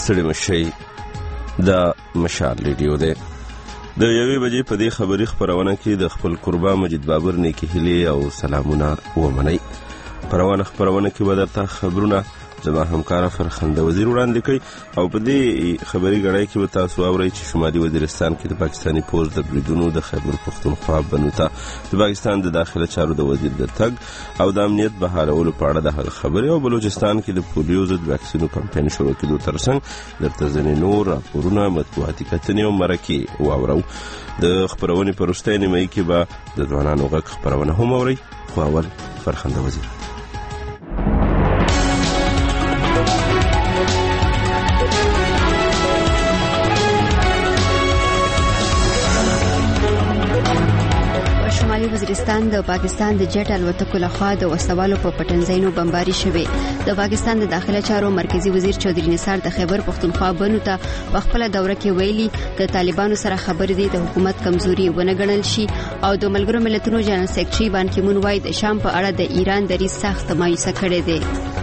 ستړي مشي د مشال ریډیو دی. د 1 بجې په دې خبري خبرونه کې د خپل قربا مجید بابر نیکی هیلې او سلامونه ومنئ. پروانه خبرونه کې به درته خبرونه زما همکار فرخنده وزیر وړاندې کوي او په دې خبري غړای کې به تاسو اورئ چې شمالي وزیرستان کې د پاکستاني پوز د بریدونو د خیبر پختونخوا بنو ته د پاکستان د داخله چارو د وزیر د تګ او د امنیت بهارولو په اړه د خبرې او بلوچستان کې د پولیو ضد واکسینو کمپاین شروع کېدو ترڅنګ درته ځینې نور راپورونه مطبوعاتي کتنې او مرکې واورو. د خبرونې په وروستۍ نیمایي کې به د ځوانانو غږ خبرونه هم اورئ. خو اول فرخنده وزیر. وزیرستان د پاکستان د جټ الوتکو لخوا د وسوالو په پټنځینو بمباري شوه. د پاکستان د داخله چارو مرکزی وزیر چودري نثار د خیبر پختونخوا بنو ته په خپل دوره کې ویلي د طالبانو سره خبرې دي د حکومت کمزوري ونه ګڼل شي او د ملګرو ملتونو جنرال سیکریټري بان کی مون وايي د شام په اړه د ایران دریځ سخت مایوسه کړی دی.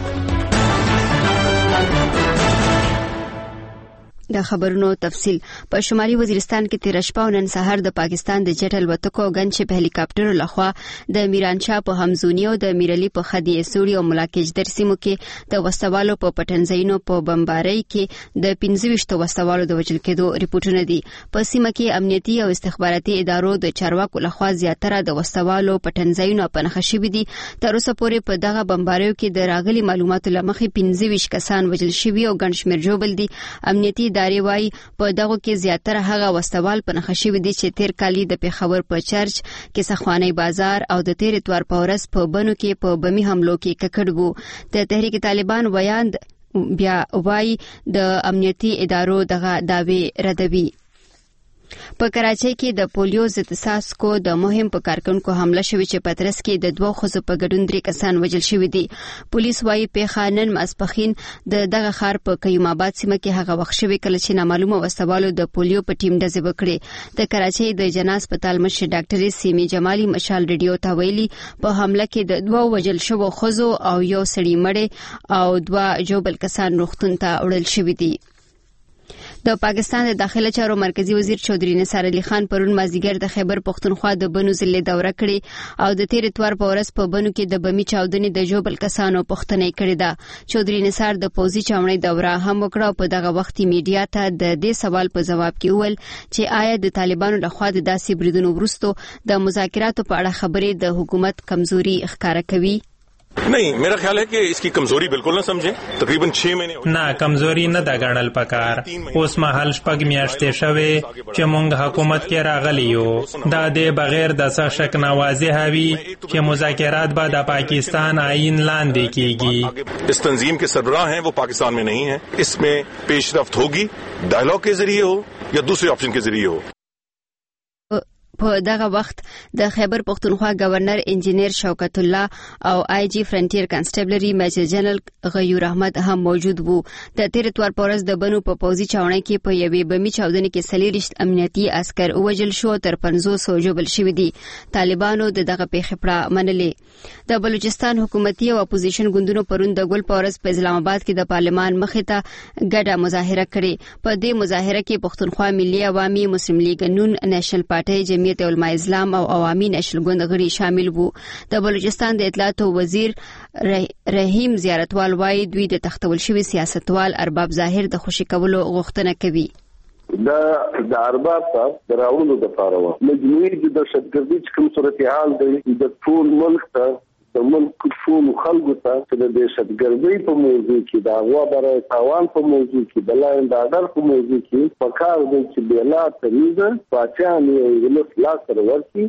د خبرونو تفصیل. په شمالي وزیرستان کې تیر شپه نن سحر د پاکستان د جټ الوتکو غنچ په هلیکاپټر لخوا د میرانشاه په همزونی او د میرلی په خدي سوري او ملاکج درسیمو کې د وسوالو په پټنځینو په بمبارۍ کې د 25 وسوالو د وژل کېدو ریپورتونه دي. په سیمه کې امنیتي او استخباراتي ادارو د چارواکو لخوا زیاتره د وسوالو پټنځینو په نښه شوي دي. تر اوسه پورې په دغه بمباریو کې د راغلي معلوماتو لمخې 25 کسان وژل شوي او ګڼ شمېر ژوبل دي. امنیتي ادارې وايي په دغه کې زیاتره هغه وسوال په نښه شوي دي چې تیر کال د پیښور په چرچ کې سخواني بازار او د تیر اتوار په ورځ په بنو کې په بمي حملو کې ککړ وو. د تحریک طالبان ویاند بیا وايي د امنیتي ادارو دغه داوی ردوي. په کراچۍ کې د پولیو ضد ساسکو د مهم په کارکونکو حمله شوې چې پترس کې د 2 خزو په ګډون 3 کسان وژل شوي دي. پولیس وايي پیښه نن ماسپخین د دغه ښار په قیوم آباد سیمه کې هغه وخت شوې کله چې نامعلومه وسوالو د پولیو په ټیم ډزې وکړې. د کراچۍ د جنا هسپتال مشر ډاکټر سیمي جمالي مشال ریډیو ته ویلي په حمله کې د 2 وژل شوو خزو او یو سړی مړ او 2 جوبل کسان روغتون ته وړل شوي دي. د پاکستان د داخله چارو مرکزی وزیر چودري نثار علي خان پرون مازیګر د خیبر پختونخوا د بنو ضلع دوره کړې او د تیر اتوار په ورځ په بنو کې د بمی چاودنې د جوبل کسانو پښتنې کړې ده. چودري نثار د پوزي چاونې دوره هم وکړه او په دغه وخت میډیا ته د دې سوال په جواب کې وویل چې آیا د طالبانو لخوا د داسې بریدونو وروسته د مذاکراتو په اړه خبرې د حکومت کمزوري ښکاره کوي؟ नहीं, मेरा ख्याल है कि इसकी कमजोरी बिल्कुल न समझे. तकरीबन 6 महीने ना कमजोरी न د غړل پکار. اوس مهال شپږ میاشتې شوه چې مونږ حکومت کې راغلی یو. دا د بغیر د څه شک نه واضح وي چې مذاکرات به د پاکستان آئین لاندې کیږي. इस तंजीम के सरबराह हैं वो पाकिस्तान में नहीं है. इसमें पेशरफ्त होगी डायलॉग के जरिए हो या दूसरे ऑप्शन के जरिए हो. په دغه وخت د خیبر پختونخوا گورنر انجینیر شوکت الله او آی جی فرنټیر کانسټیبلری میجر جنرال غیور احمد هم موجود وو. د تیر اتوار په ورځ د بنو په پوزي چاونې کې په یوې بمی چاودنې کې 40 امنیتي عسكر وژل شو تر 500 جوبل شوي دي. طالبانو دغه پیښه پړه منلې. د بلوچستان حکومتي او اپوزیشن ګوندونو پرون د ګل په ورځ په اسلام آباد کې د پارلمان مخې ته ګډه مظاهره کړې. په دې مظاهره کې پښتونخوا ملي عوامي مسلم لیگ نون نېشنل پارټي جمعیت علماء اسلام او عوامي نېشنل ګوند غړي شامل وو. د بلوچستان د اطلاعات وزیر رحیم زیارتوال وايي دوی د تختول شوی سیاستوال ارباب ظاهر د خوشی کولو غوښتنه کوي. د ارباب ته دراولو د پاره مجموعي د دهشتګردي کوم صورتحال دی د ټول ملک ته د ملک ټول خلکو ته د دهشتګردۍ په موضوع کې د هغه برای تاوان په موضوع کې د لاین د اډر په موضوع کې پکار دی چې بلا تریزه پاچانې ولس لا سره ورسي.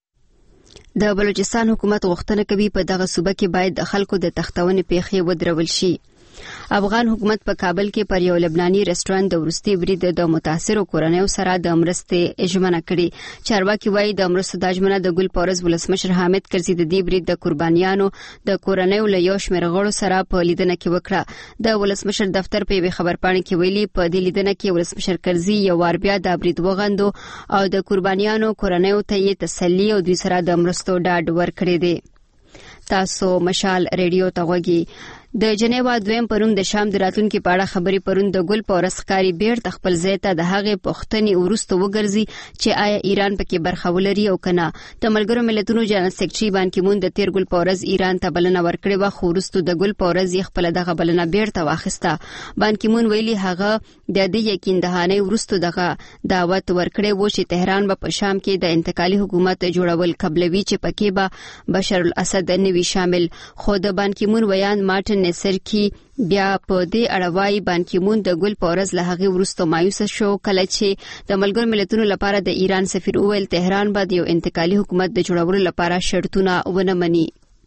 د بلوچستان حکومت غوښتنه کوي په دغه صوبه کې باید د خلکو د تختونې پیښې ودرول شي. افغان حکومت په کابل کې پر یو لبناني رستورانت د ورستي برید د متاثرو کورنیو سره د مرستې ژمنه کړې. چارواکي وايي د مرستو د ژمنه د ګل پورز ولسمشر حامد کرزي د دې برید د قربانیانو د کورنیو له یو شمېر غړو سره په لیدنه کې وکړه. د ولسمشر دفتر په خبرپاڼه کې ویلي په دې لیدنه کې ولسمشر کرزي یو وار بیا د برید وغندو او د قربانیانو کورنیو ته یې تسلی او دوی سره د مرستو ډاډ ورکړی دی. تاسو مشال ریډیو ته غوږی. د جنیوا دویم پرون د شام د راتلونکي په اړه خبرې پرون د ګل پورس ښکاری بیرته خپل ځای ته د هغې پوښتنې وروسته وګرځي چې آیا ایران پکې برخه ولري او کنه. د ملګرو ملتونو جنرال سکرټري بان کی مون د تیر ګل پورس ایران ته بلنه ورکړې و، خو وروسته د ګل پورس یې خپل دغه بلنه بیرته واخیسته. بان کی مون ویلي هغه د دې یقین دهانه وروسته دغه دعوت ورکړې و چې تهران به په شام کې د انتقالي حکومت جوړول قبلوي چې پکې به بشار الاسد نوي شامل. خو د بان کی مون ویان مارټن نصر کی بیا په دې اړه وايي بان کی مون د ګل پورز له هغې وروسته مایوس شو کله چې د ملګرو ملتونو لپاره د ایران سفیر وویل تهران به د یو انتقالي حکومت د جوړولو لپاره شرطونه ونه مني.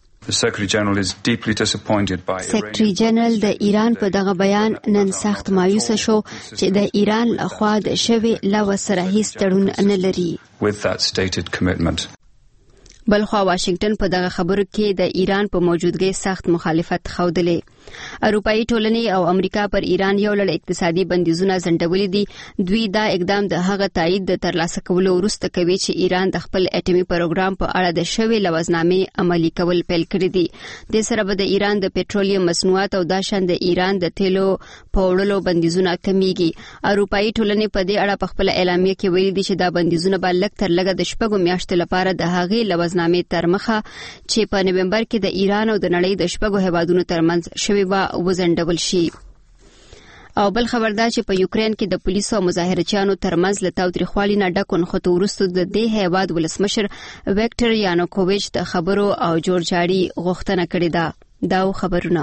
سیکرټري جنرال د ایران په دغه بیان نن سخت مایوس شو چې د ایران لخوا د شوی لو سره هیڅ تړون نه لري. بلخوا واشنگټن په دغه خبرو کې د ایران په موجودګۍ سخت مخالفت ښودلې. اروپایي ټولنې او امریکا پر ایران یو لړ اقتصادي بندیزونه ځنډولي دي. دوی دا اقدام د هغه تایید د ترلاسه کولو وروسته کوي چې ایران د خپل اټومي پروګرام په اړه د شوی لوزنامې عملي کول پیل کړی دي. د سره به د ایران د پېټرولیم مصنوعات او د شان د ایران د تیلو په وړلو بندیزونه کمیږي. اروپایي ټولنې په دې اړه په خپل اعلامیه کې ویلي دي چې دا بندیزونه به لږ تر لږه د 6 میاشتو لپاره د هغې لوزنامې تر مخه چې په نومبر کې د ایران او د نړۍ د 6 هیوادونو ترمنځ شوی به وزندول شي. او بل خبر دا چې په یوکرين کې د پولیسو او مظاهرچیانو ترمنځ له تاوتریخوالي نه ډک نښتو وروسته د دې هیواد ولسمشر ویکټر یانوکوویچ د خبرو او جوړجاړي غوښتنه کړې ده. دا خبرونه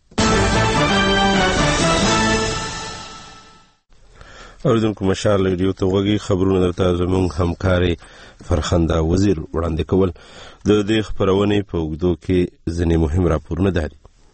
اوریدونکو مشال ریډیو ته وګورئ. خبرونه درته زموږ همکاري فرخنده وزیر وړاندې کول. د دې خبرونې په اوږدو کې ځینې مهم راپورونه دي.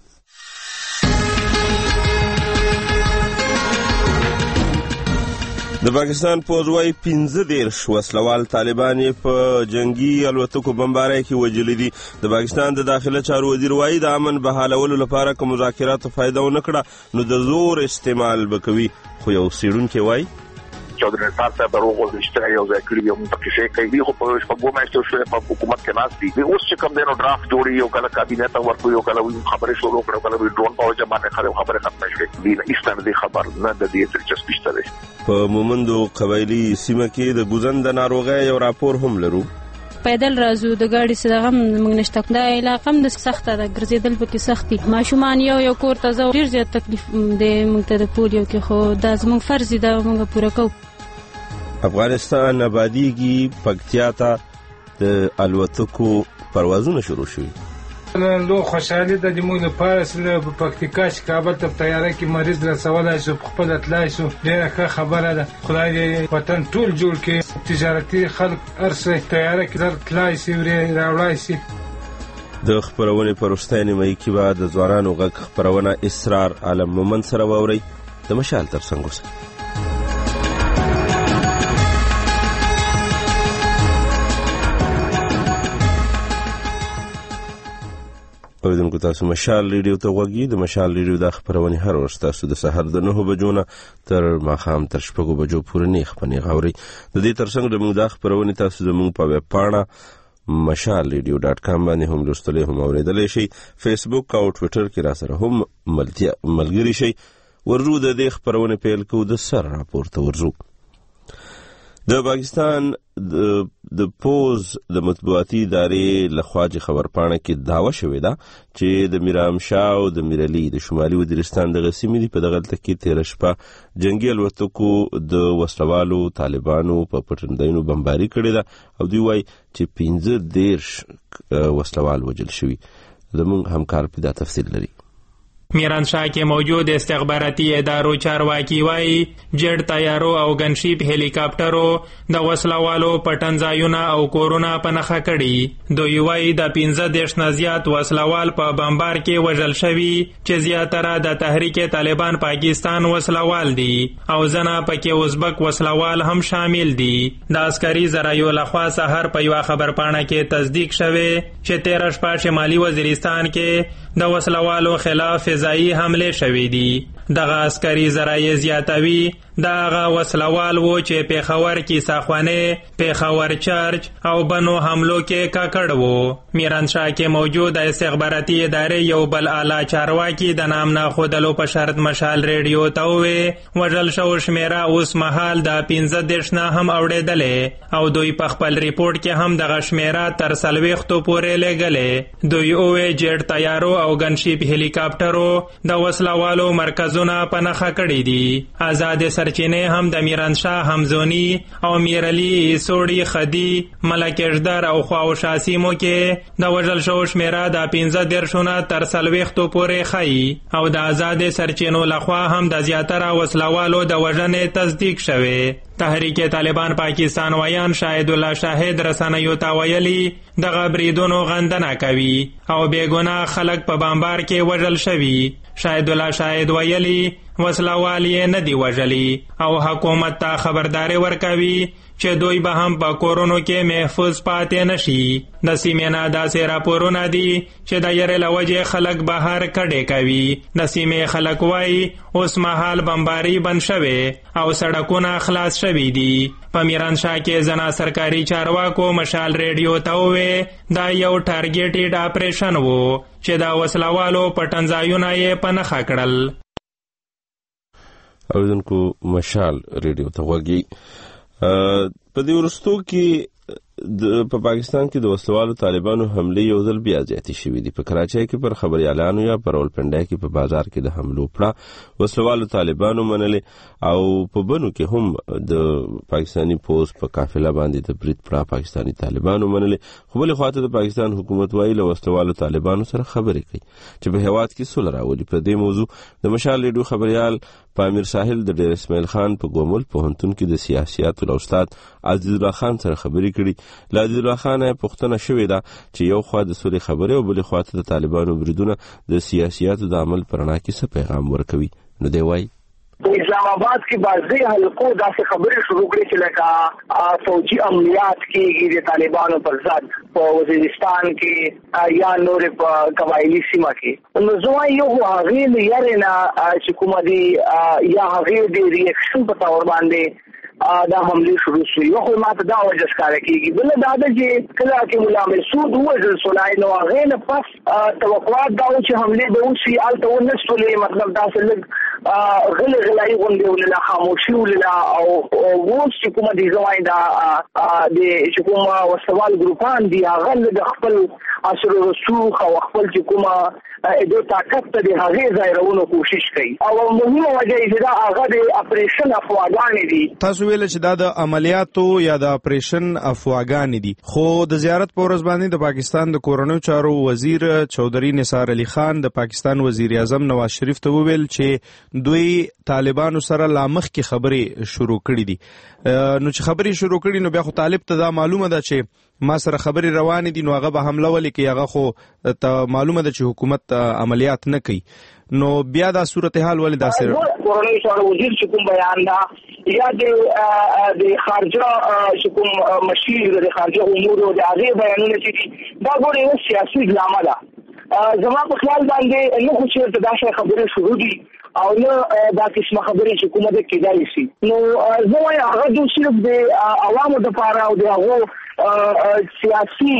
د پاکستان پوځ وايي 15 وسلوال طالبان په جنگي الوتکو بمبارۍ کې وژلي دي. د پاکستان د داخله چارو وزیر وايي د امن بحالولو لپاره که مذاکراتو فایده ونه کړه نو د زور استعمال به کوي. خو یو څېړونکی وايي چودري صاحب ته دروغ ولشتره یو ځای کړی یو متکفي کوي خو په شپږو میاشتو شوی په حکومت کې ناستي دی. اوس چې کوم دینو ډرافټ جوړي یو کله کابینه ته ورکوي یو کله خبرې شروع کړو کله ډرون په وجه باندې خبره ختمه شوه. دی نه ایستانه دی خبر نه د دې دلچسپي شته. په مومندو قبایلی سیمه کې د ګوزن د ناروغۍ یو راپور هم لرو. پیدل راځو د گاډي سره غم موږ نشته. دا علاقه هم د سخته ده ګرځېدل پکې سختي. ماشومان یو کور ته ځو ډیر زیات تکلیف دی موږ ته د پولیو کې خو دا زموږ فرض دی موږ پوره کوو. افغانستان آبادیږي. پکتیا ته د الوتکو پروازونه شروع شوي. لو خوشحالي د موږ لپاره چې په پکتیکا چې کابل ته طیاره کې مریض رسولای شو خپل تلای شو ډیره ښه خبره ده. خدای دې وطن ټول جوړ کړي. تجارتي خلک ارسه طیاره کې تلای شي راوړای شي. د خبرونې په وروستۍ نیمایي کې به د ځوانانو غږ خبرونه اسرار عالم مومند سره واورئ. د مشال تر څنګ اوسئ. اوریدونکو تاسو مشال ریډیو ته وګورئ. د مشال ریډیو د خبرونې هر ورځ تاسو د سحر د 9 بجو نه تر ماښام تر 6 بجو پورې نه خبرونه غوړي. د دې ترڅنګ د موږ د خبرونې تاسو زموږ په ویب پاڼه mashalradio.com باندې هم لوستلی هم اوریدلی شئ. فیسبوک او ټویټر کې را سره هم ملګري شئ. ورځو د دې خبرونې پیل کوو. د سر راپور ته ورځو. د پاکستان د پوز د مطبوعاتي ادارې لخوا چې خبرپاڼه کې دعوه شوې ده چې د میرام شاه او د میرعلي د شمالي وزیرستان دغه سیمې دي په دغه هلته کې تېره شپه جنګي الوتکو د وسلوالو طالبانو په پټنځایونو بمباري کړې ده او دوی وایي چې 15 وسلوال وژل شوي. زموږ همکار په دا تفصیل لري. میران شاه کې موجود استخباراتي ادارو چارواکي وایي جټ طیارو او ګنشیپ هلیکاپټرو د وسلوالو پټنځایونه او کورونه په نښه کړي. دوی وایي د 15 نه زیات وسلوال په بمبار کې وژل شوي چې زیاتره د تحریک طالبان پاکستان وسلوال دي او ځنه پکې ازبک وسلوال هم شامل دي. د عسکري ذرایعو لخوا سحر په یوه خبرپاڼه کې تصدیق شوی چې 13 شپه شمالي وزیرستان کې د وسلوالو خلاف فضایي حمله شوې دي. دغه عسکري ذرایع زیاتوي دا هغه وسلوال و چې پیښور کې ساخوانه، پیښور چرچ او بنو حملو کې کاکړ وو. میرانشاه کې موجود استخباراتي ادارې یو بل اعلی چارواکي د نام نه خودلو په شرط مشال ریډیو ته وې وژل شو شمیره اوس مهال د 15 نه هم اوړېدلې او دوی په خپل ریپورت کې هم دغه شمیره تر 40 پورې لګلې. دوی اوې جیټ تیارو او ګنشیپ هلیکاپټرو د وسلوالو مرکزونه په نښه کړي دي. آزاد سرچینې هم د میرانشاه همزونی او میرعلی سوړي خدي ملکشدر او خواوشا سیمو کې د وژل شو شمیره د 15 تر 40 پورې خایي او د آزاد سرچینو لخوا هم د زیاتره وسلوالو د وژنې تصدیق شوه. تحریک طالبان پاکستان ویان شاهد الله شاهد رسنیو ته ویلي دغه بریدونو غندنه کوي او بیګناه خلک په بمبار کې وژل شوي. شاهد الله شاهد ویلي وسلوال یې نه دی وژلي او حکومت ته خبرداري ورکوي چې دوی به هم په کورونو کې محفوظ پاتې نشي. د سیمې نه داسې راپورونه دي چې د یرې له وجې خلک بهر کډې کوي. د سیمې خلک وایي اوس مهال بمباري بند شوی او سړکونه خلاص شوي دي. په میرانشاه کې زنا سرکاري چارواکو مشال ریډیو ته ووې دا یو ټارګېټډ اپریشن و چې د وسلوالو پټنځایونه یې په نښه کړل. اوریدونکو مشال ریډیو ته غوږی. په دې وروستو کې په پاکستان کې د وسلوالو طالبانو حملې یو ځل بیا زیاتې شوې دي. په کراچۍ کې پر خبريالانو یا پر راولپنډۍ کې په بازار کې د حملو پړه وسلوالو طالبانو منلې او په بنو کې هم د پاکستانی پولیس په قافله باندې د برید پړه پاکستانی طالبانو منلې. خو بلې خواته د پاکستان حکومت وایي له وسلوالو طالبانو سره خبرې کوي چې په هیواد کې صلح راولي. په دې موضوع د مشال ریډیو خبريال پامیر ساحل د ډیر اسماعیل خان په ګومل پوهنتون کې د سیاسياتو له استاد عزیز الله خان سره خبرې کړي. له عزیز الله خان پوښتنه شوې ده چې یو خوا د سولې خبرې او بلې خواته د طالبانو بریدونه د سیاسياتو د عمل پر رڼا کې څه پیغام ورکوي. نو دی وایي اسلام آباد کې بعضی حلقو داسې خبرې شروع کړې چې لکه فوجي عملیات کېږي د طالبانو پر ضد په وزیرستان کې یا نور په قبایلی سیمه کې. نو زه وایم یو هغې نه یارې نه چې کومه دي یا هغې د ریاکشن په تور باندې دا حمله شروع شوه. یو خو ماته دا وجه ښکاره کېږي. بل دا ده چې کله چې مولا مسعود ووژل شوی نو هغې نه پس توقعات دا و چې حملې به وشي هلته ونه شولې. مطلب داسې لږ غلغلایي غونډې ولله خاموشي ولله او اوس چې کومه دي زه وایم دا د چې کومه وسوال ګروپان دي هغه د خپل اثر رسوخ او خپل چې کومه د طاقت ته د هغې ځایرولو کوشش کوي او مهمه وجه یې دا هغه د اپریشن افواګانې دي. تاسو ویل چې دا د عملیاتو یا د اپریشن افواګانې دي. خو د زیارت په ورځ باندې د پاکستان د کورنیو چارو وزیر چودھری نثار علي خان د پاکستان وزیر اعظم نواز شریف ته وویل چې دوی طالبانو سره لا مخکې خبرې شروع کړې دي. نو چې خبرې شروع کړي نو بیا خو طالب ته دا معلومه ده چې ما سره خبرې روانې دي نو هغه به حمله ولې کوي. هغه خو ته معلومه ده چې حکومت عملیات نه کوي. نو بیا دا صورتحال ولې داسې کورنیو چارو وزیر چې کوم بیان ده یا د خارجه چې کوم مشیر د خارجه امور او د هغې بیانونه چې دي دا ګوره یو سیاسي ډرامه ده. زما په خیال باندې نه خو چې دا شی خبرې شروع دي او نه دا قسمه خبرې چې کومه ده کېدای شي. نو زه وایم هغه دوی صرف د عوامو دپاره او د هغو سیاسي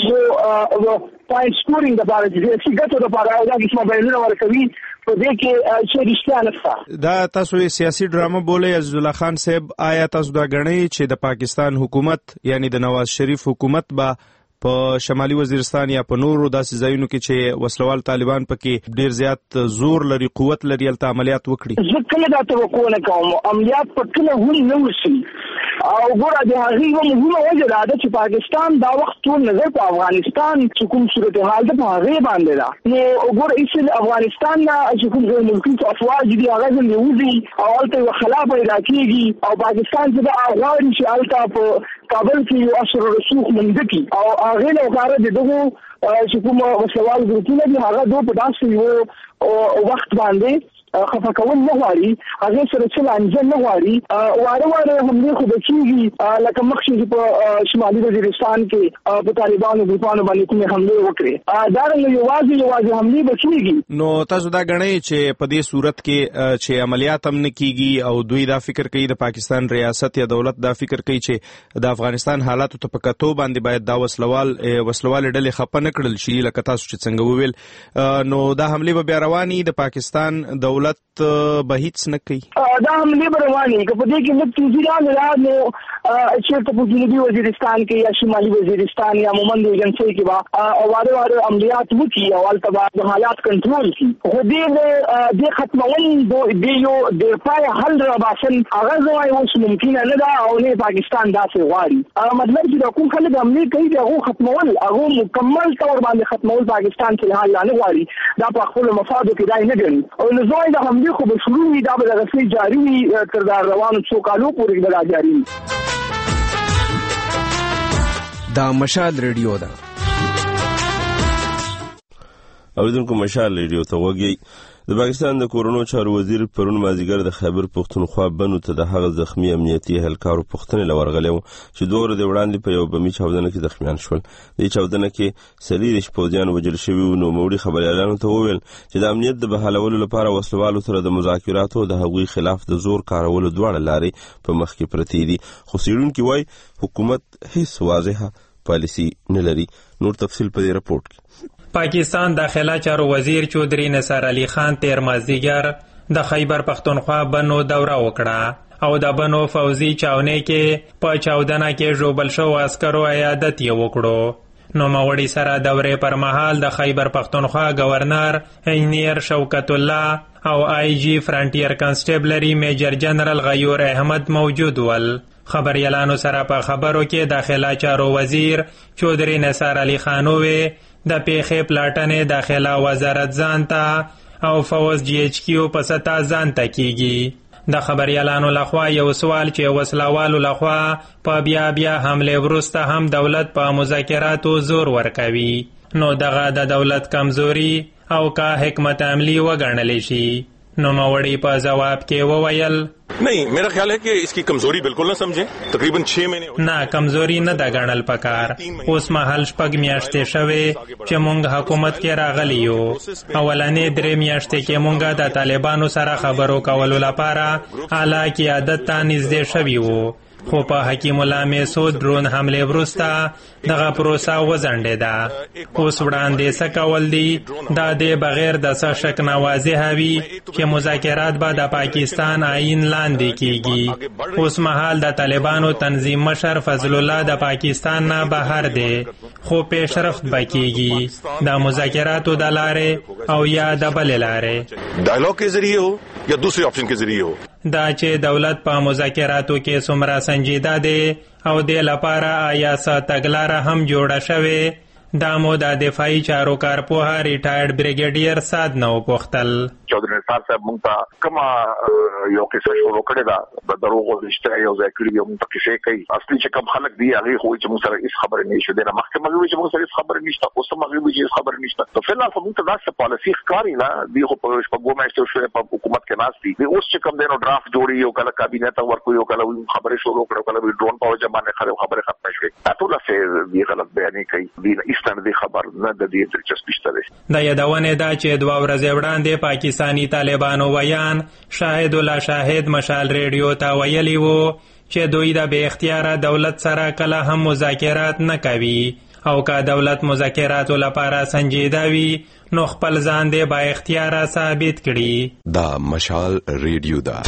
پوینټ سکورینګ دپاره چې سیاسي ګټو دپاره او دا قسمه بیانونه ورکوي په دې کې چې رښتیا نشته. دا تاسو سیاسي ډرامه بولئ عزیز الله خان صاحب. آیا تاسو دا ګڼئ چې د پاکستان حکومت یعنی د نواز شریف حکومت به په شمالي وزیرستان یا په نورو داسې ځایونو کې چې وسلوال طالبان پکې ډیر زیات زور لري قوت لري هلته عملیات وکړي؟ زه کله دا توقع نه کوم عملیات په کله هم نه وشي او ګوره د هغې یوه مهمه وجه دا ده چې پاکستان دا وخت ټول نظر په افغانستان چې کوم صورتحال ده په هغې باندې ده. نو ګوره ایسه افغانستان نه چې کوم غیر ملکي افواج دي هغه ځینې وځي او هلته یوه خلا پیدا کېږي او پاکستان چې دا غواړي چې هلته په کابل کې یو اثر رسوخ منده کړي او هغې لپاره د دغو چې کوم وسلوال ګروپونه دي هغه دوی په داسې یو وخت باندې خفه کول نه غواړي هغه سره چې لانجه نه غواړي واره حمله خو بچیږي لکه مخکې په شمالي وزیرستان کې په طالبانو ګروپانو باندې کومه حمله وکړي دا یوازې حمله بچیږي. نو تاسو دا غنئ چې په دې صورت کې چې عملیات هم نه کیږي او دوی دا فکر کوي د پاکستان ریاست یا دولت دا فکر کوي چې د افغانستان حالاتو ته په کتو باندې باید دا وسلوال ډلې خپه نه کړل شي لکه تاسو چې څنګه وویل نو دا حمله به بیا رواني د پاکستان دولت به هیڅ نه کوي دا حمله به رواني که په دې کې موږ تنظیمات راځو چې په جنوبي وزیرستان کې یا شمالي وزیرستان یا مومند ایجنسی کې با واره عملیات وکړي او البته د حالات کنټرول کړي خو دې ختمول د یو د پای حل را باسن هغه ځای اوس ممکن نه ده او نه پاکستان داسې غواړي مطلب چې کوم خلک عملي کوي هغه ختمول هغه مکمل تور باندې ختمول پاکستان کې حال نه غواړي دا په خپل مفادو کې دای نه ګڼي او نو زوی د حمله خو به شروع وي دا به رسمي جاری وي تر دا روانو څو کالو پورې به جاری وي. دا مشال ریډیو ده اوریدونکو مشال ریډیو ته وګورئ. د پاکستان د کورونو چارو وزیر پرون مازیګر د خیبر پختونخوا بنو ته د هغه زخمی امنیتي اهلکارو پوښتنې لورغلې چې دوه ورځې وړاندې په یو بمي چاودنه کې زخمیان شول. د چاودنه کې سلیریش پوځیان وژل شوي نو موري خبريالانو ته وویل چې د امنیت د بحالولو لپاره وسلوالو سره د مذاکراتو د هغوی خلاف د زور کارولو دواړه لارې په مخ کې پرتې دي خو څېړونکي وایي حکومت هیڅ واضحه پالیسي نه لري. نور تفصیل په دې رپورټ کې. پاکستان داخله چارو وزیر چودھری نثار علی خان تیر مازدیګر د خیبر پختونخوا بنو دوره وکړه او د بنو فوزي چاونه کې په چاودنه کې ژوبل شو عسکرو عیادت یې وکړو. نو مغوړي سره دورې پر مهال د خیبر پختونخوا گورنر انجینیر شوکت الله او آی جی فرانټیر کانسټیبلری میجر جنرال غیور احمد موجود ول. خبريالانو سره په خبرو کې داخله چارو وزیر چودھری نثار علی خان وې د پیښې پلاټنې داخله وزارت ځانته او فوز جی ایچ کیو په ستا ځانته کیږي. د خبريالانو لخوا یو سوال چې وسلوالو لخوا په بیا حمله ورسته هم دولت په مذاکراتو زور ورکوي نو دغه د دولت کمزوري او کا حکمت عملی وګڼل شي. نو موري په جواب کې وویل नहीं, मेरा ख्याल है कि इसकी कमजोरी बिल्कुल न समझें. तकरीबन 6 महीने ना कमजोरी न د غړل پکار اوس مهال شپږ میاشتې شوه چې مونږ حکومت کې راغلی یو. اولنې درې میاشتې کې مونږ د طالبانو سره خبرو کولو لپاره اعلی قیادت ته نږدې شوي وو خو په حکیم الله میسود ډرون حمله ورسته دغه پروسه وځنډېده. اوس وړاندې څه کول دي دا د بغیر د څه شک نه واضح وي چې مذاکرات به د پاکستان آئین لاندې کیږي. اوس مهال د طالبانو تنظیم مشر فضل الله د پاکستان نه بهر دی خو پیشرفت بکیږي د مذاکراتو د لارې او یا د بل لارې ډایالوګ کې ذریعہ ہو یا دوسرے آپشن کې ذریعہ ہو. دا چې دولت په مذاکراتو کې څومره سنجیده دی او د لپاره آیا څه تګلاره هم جوړه شوې دا مو د دفاعي چارو کارپوه ریټایرډ بریګیډیر سعد نو پوښتل. چودھری نثار صاحب مونږ ته کومه یو کیسه شروع کړې ده د دروغو رښتیا یو ځای کړي یو مونږ کیسې کوي اصلي چې کوم خلک دی هغه خو چې مونږ سره هیڅ خبرې نشي دنه محکمه وی چې مونږ سره هیڅ خبرې نشته اوس مغرب وی چې خبرې نشته نو فعلا مونږ ته داسې پالیسي ښکاري نه دی خو په شپږو میاشتو شوې په حکومت کې ناشتي دی اوس چې کوم دینو ډرافټ جوړي یو کله کابینه ته ورکو یو کله خبرې شروع کړو کله ډرون په وجه باندې خبرې ختم شوې ټول څه دی غلط بیانې کوي دی ایستانه دی خبر نه د دې دلچسپي شته. دا یادونه ده چې دوه ورځې وړاندې پاکستانی طالبانو ویان شاهد الله شاهد مشال ریډیو ته ویلی وو چې دوی د بے اختیاره دولت سره کله هم مذاکرات نه کوي او که دولت مذاکراتو لپاره سنجیده وي نو خپل ځان دی با اختیاره ثابت کړي. دا مشال ریډیو ده.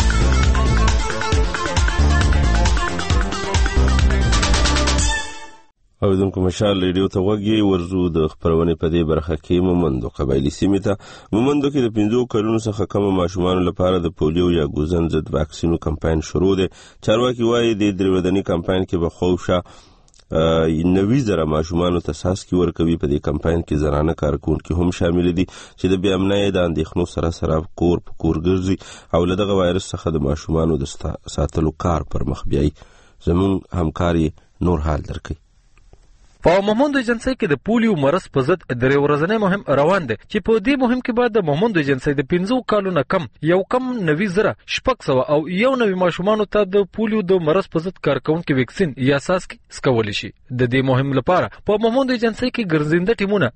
او دونکو مشال ریډیو ته وګورئ ورزو د خبرونه په دې برخه کې مومندو قبایلی سیمه ته مومندو کې د 5 کلونو څخه کم ماشومان لپاره د پولیو یا ګوزن ضد واکسینو کمپاین شروع دی. چارواکي وایي د دروودنی کمپاین کې به خوښه 90,000 ماشومان ته ساسکی ورکوي. په دې کمپاین کې زنانه کارکونکي هم شامل دي چې د بیا امنۍ د اندېښنو سره کور په کور ګرځي او له دغه وایرس څخه د ماشومانو د ساتلو کار پر مخ بیایي. زموږ همکاري نور حال درکوي. په مومند ایجنسی کې د پولیو مرض په ضد درې ورځنی مهم روان دی چې په دې مهم کې بعد د مومند ایجنسی د 15 کالو نه کم 90,600 او 1 ماشومان ته د پولیو د مرض په ضد کارکونکو ویکسین یا ساسک سکول شي. د دې مهم لپاره په مومند ایجنسی کې ګرځنده ټیمونه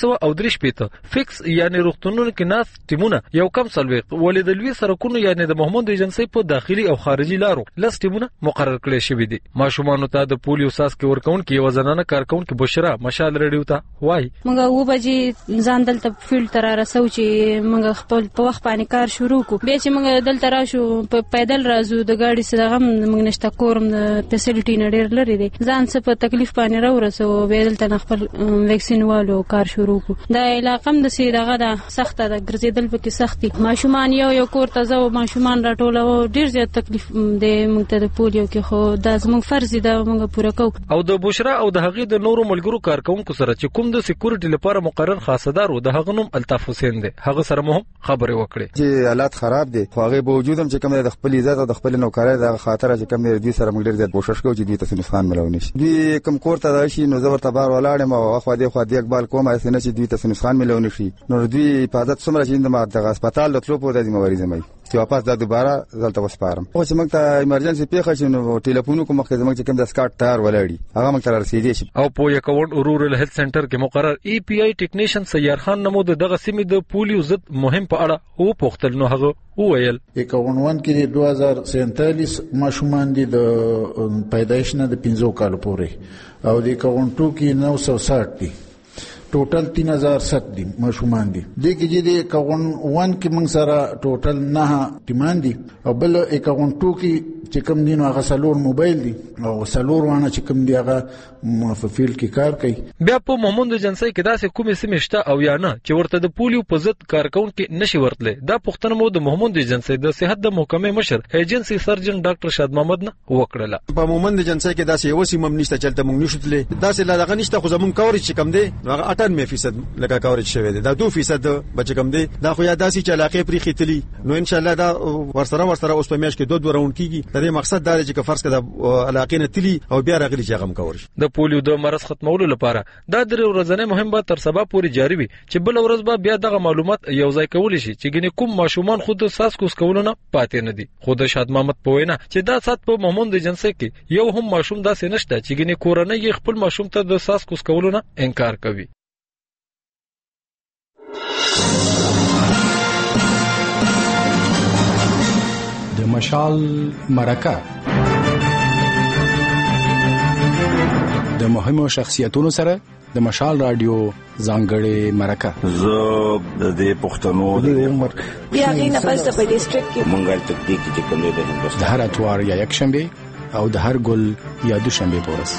330 فکس یعنی روغتونونو کې ناس ټیمونه یو کم سلويق ولیدلوي سرکونو یعنی د مومند ایجنسی په داخلي او خارجي لارو لس ټیمونه مقرر کړي شوی دي. ماشومان ته د پولیو ساسک ورکونکو یو ځنانه کارکونکو بشرا مشال ریډیو ته وای موږ و بجې ځان دلته فیلډ تر رسو چې موږ خپل په وخت باندې کار شروع کو به چې موږ دلته راشو په پیدل راځو د گاډي سره هم موږ نشته کورم د فیسیلیټي نه ډیر لري دي ځان څه په تکلیف باندې راورسو به دلته خپل ویکسین والو کار شروع کو د علاقم د سي دغه د سخته د ګرځیدل پکې سختي ماشومان یو کور ته ځو ماشومان راټولو ډیر زیات تکلیف د موږ ته د پولیو کې خو د زموږ فرض دی موږ پوره کوو. او د بشرا او د هغې د نورو ملګرو کارکونکو سره چې کوم د سکیورټي لپاره مقرر خاصدار و د هغه نوم الطاف حسین دی هغه سره مهم خبرې وکړي چې حالات خراب دي خو هغه به وجودم چې کوم د خپل عزت او د خپل نوکرۍ د خاطر چې کوم دی سره موږ ډیر زیات کوشش کوو چې دوی ته نقصان ملونه شي دوی کوم کور ته راشي نو زبر تبار ولاړم او خو دې اقبال کوم اسنه چې دوی ته نقصان ملونه شي نو دوی حفاظت سمره چې د هسپتال د تلو په د مریض مې چې واپس د دوباره دلته وسپارم او چې موږ ته ایمرجنسي پیښه شنو ټلیفون کوم مخکې زموږ چې کوم د سکاټ تار ولاړی هغه موږ ته رسیدي شي. او په یکوند رورل هیلث سنټر کې مقرر ای پی آی ټیکنیشن سیار خان نمود دغه سیمې د پولیو ضد مهم په اړه او پوښتل نو هغه وویل 51 کې 2047 ماشومان دي د پیدایش نه د 15 کال پورې او د 52 کې 960 دي ټوټل 3007 دي ماشومان دي د کې چې د 51 کې موږ سره ټوټل 9 ټیمان دي او بل 52 کې چې کوم دي نو هغه سلور موبایل دي او سلور وانه چې کوم دی هغه په فیلډ کې کار کوي. بیا په مومند ایجنسی کې داسې کومې سیمې شته او یا نه چې ورته د پولیو په ضد کارکونکو نشي ورتلې دا پوښتنه مو د مومند ایجنسی د صحت د محکمې مشر ایجنسی سرجن ډاکټر شاد محمد نه وکړه. په مومند ایجنسی کې داسې یو سیمه نشته چې تل موږ نشو تلې داسې لا دغه نشته خو زمون کورج چې کم دی هغه 98% لکه کورج شوی دی دا 2% بچ کم دی دا خو یا داسې چې علاقې پرې خېتلی نو ان شاء الله دا ورسره اوس په میاشت کې 2 راوند کیږي د دې مقصد دا چې فرض کړه علاقې نه تلی او بیا راغلی چې هغه کورج د پولیو د مرض ختمولو لپاره دا درې ورځې مهم به تر سبا پورې جاری وي چې بل ورځ به بیا دغه معلومات یو ځای کول شي چې ګینه کوم ماشومان خود ساسکوس کولونه پاتې نه دي. خود شاد محمد په وینا چې دا سات په مومند ایجنسی کې یو هم ماشوم داسې نشته چې ګینه کورنۍ خپل ماشوم ته د ساسکوس کولونه انکار کوي. د مشال مرکه د مهمو شخصیتونو سره د مشال رادیو ځانګړې مرکه زه د دې پښتنو د عمر بیا غینه پس په ډیسټریکټ کې مونږه تکتیک چې کوم دی د هندوستان د هر اتوار یا یک شنبه او د هر ګل یا دوشنبه پورس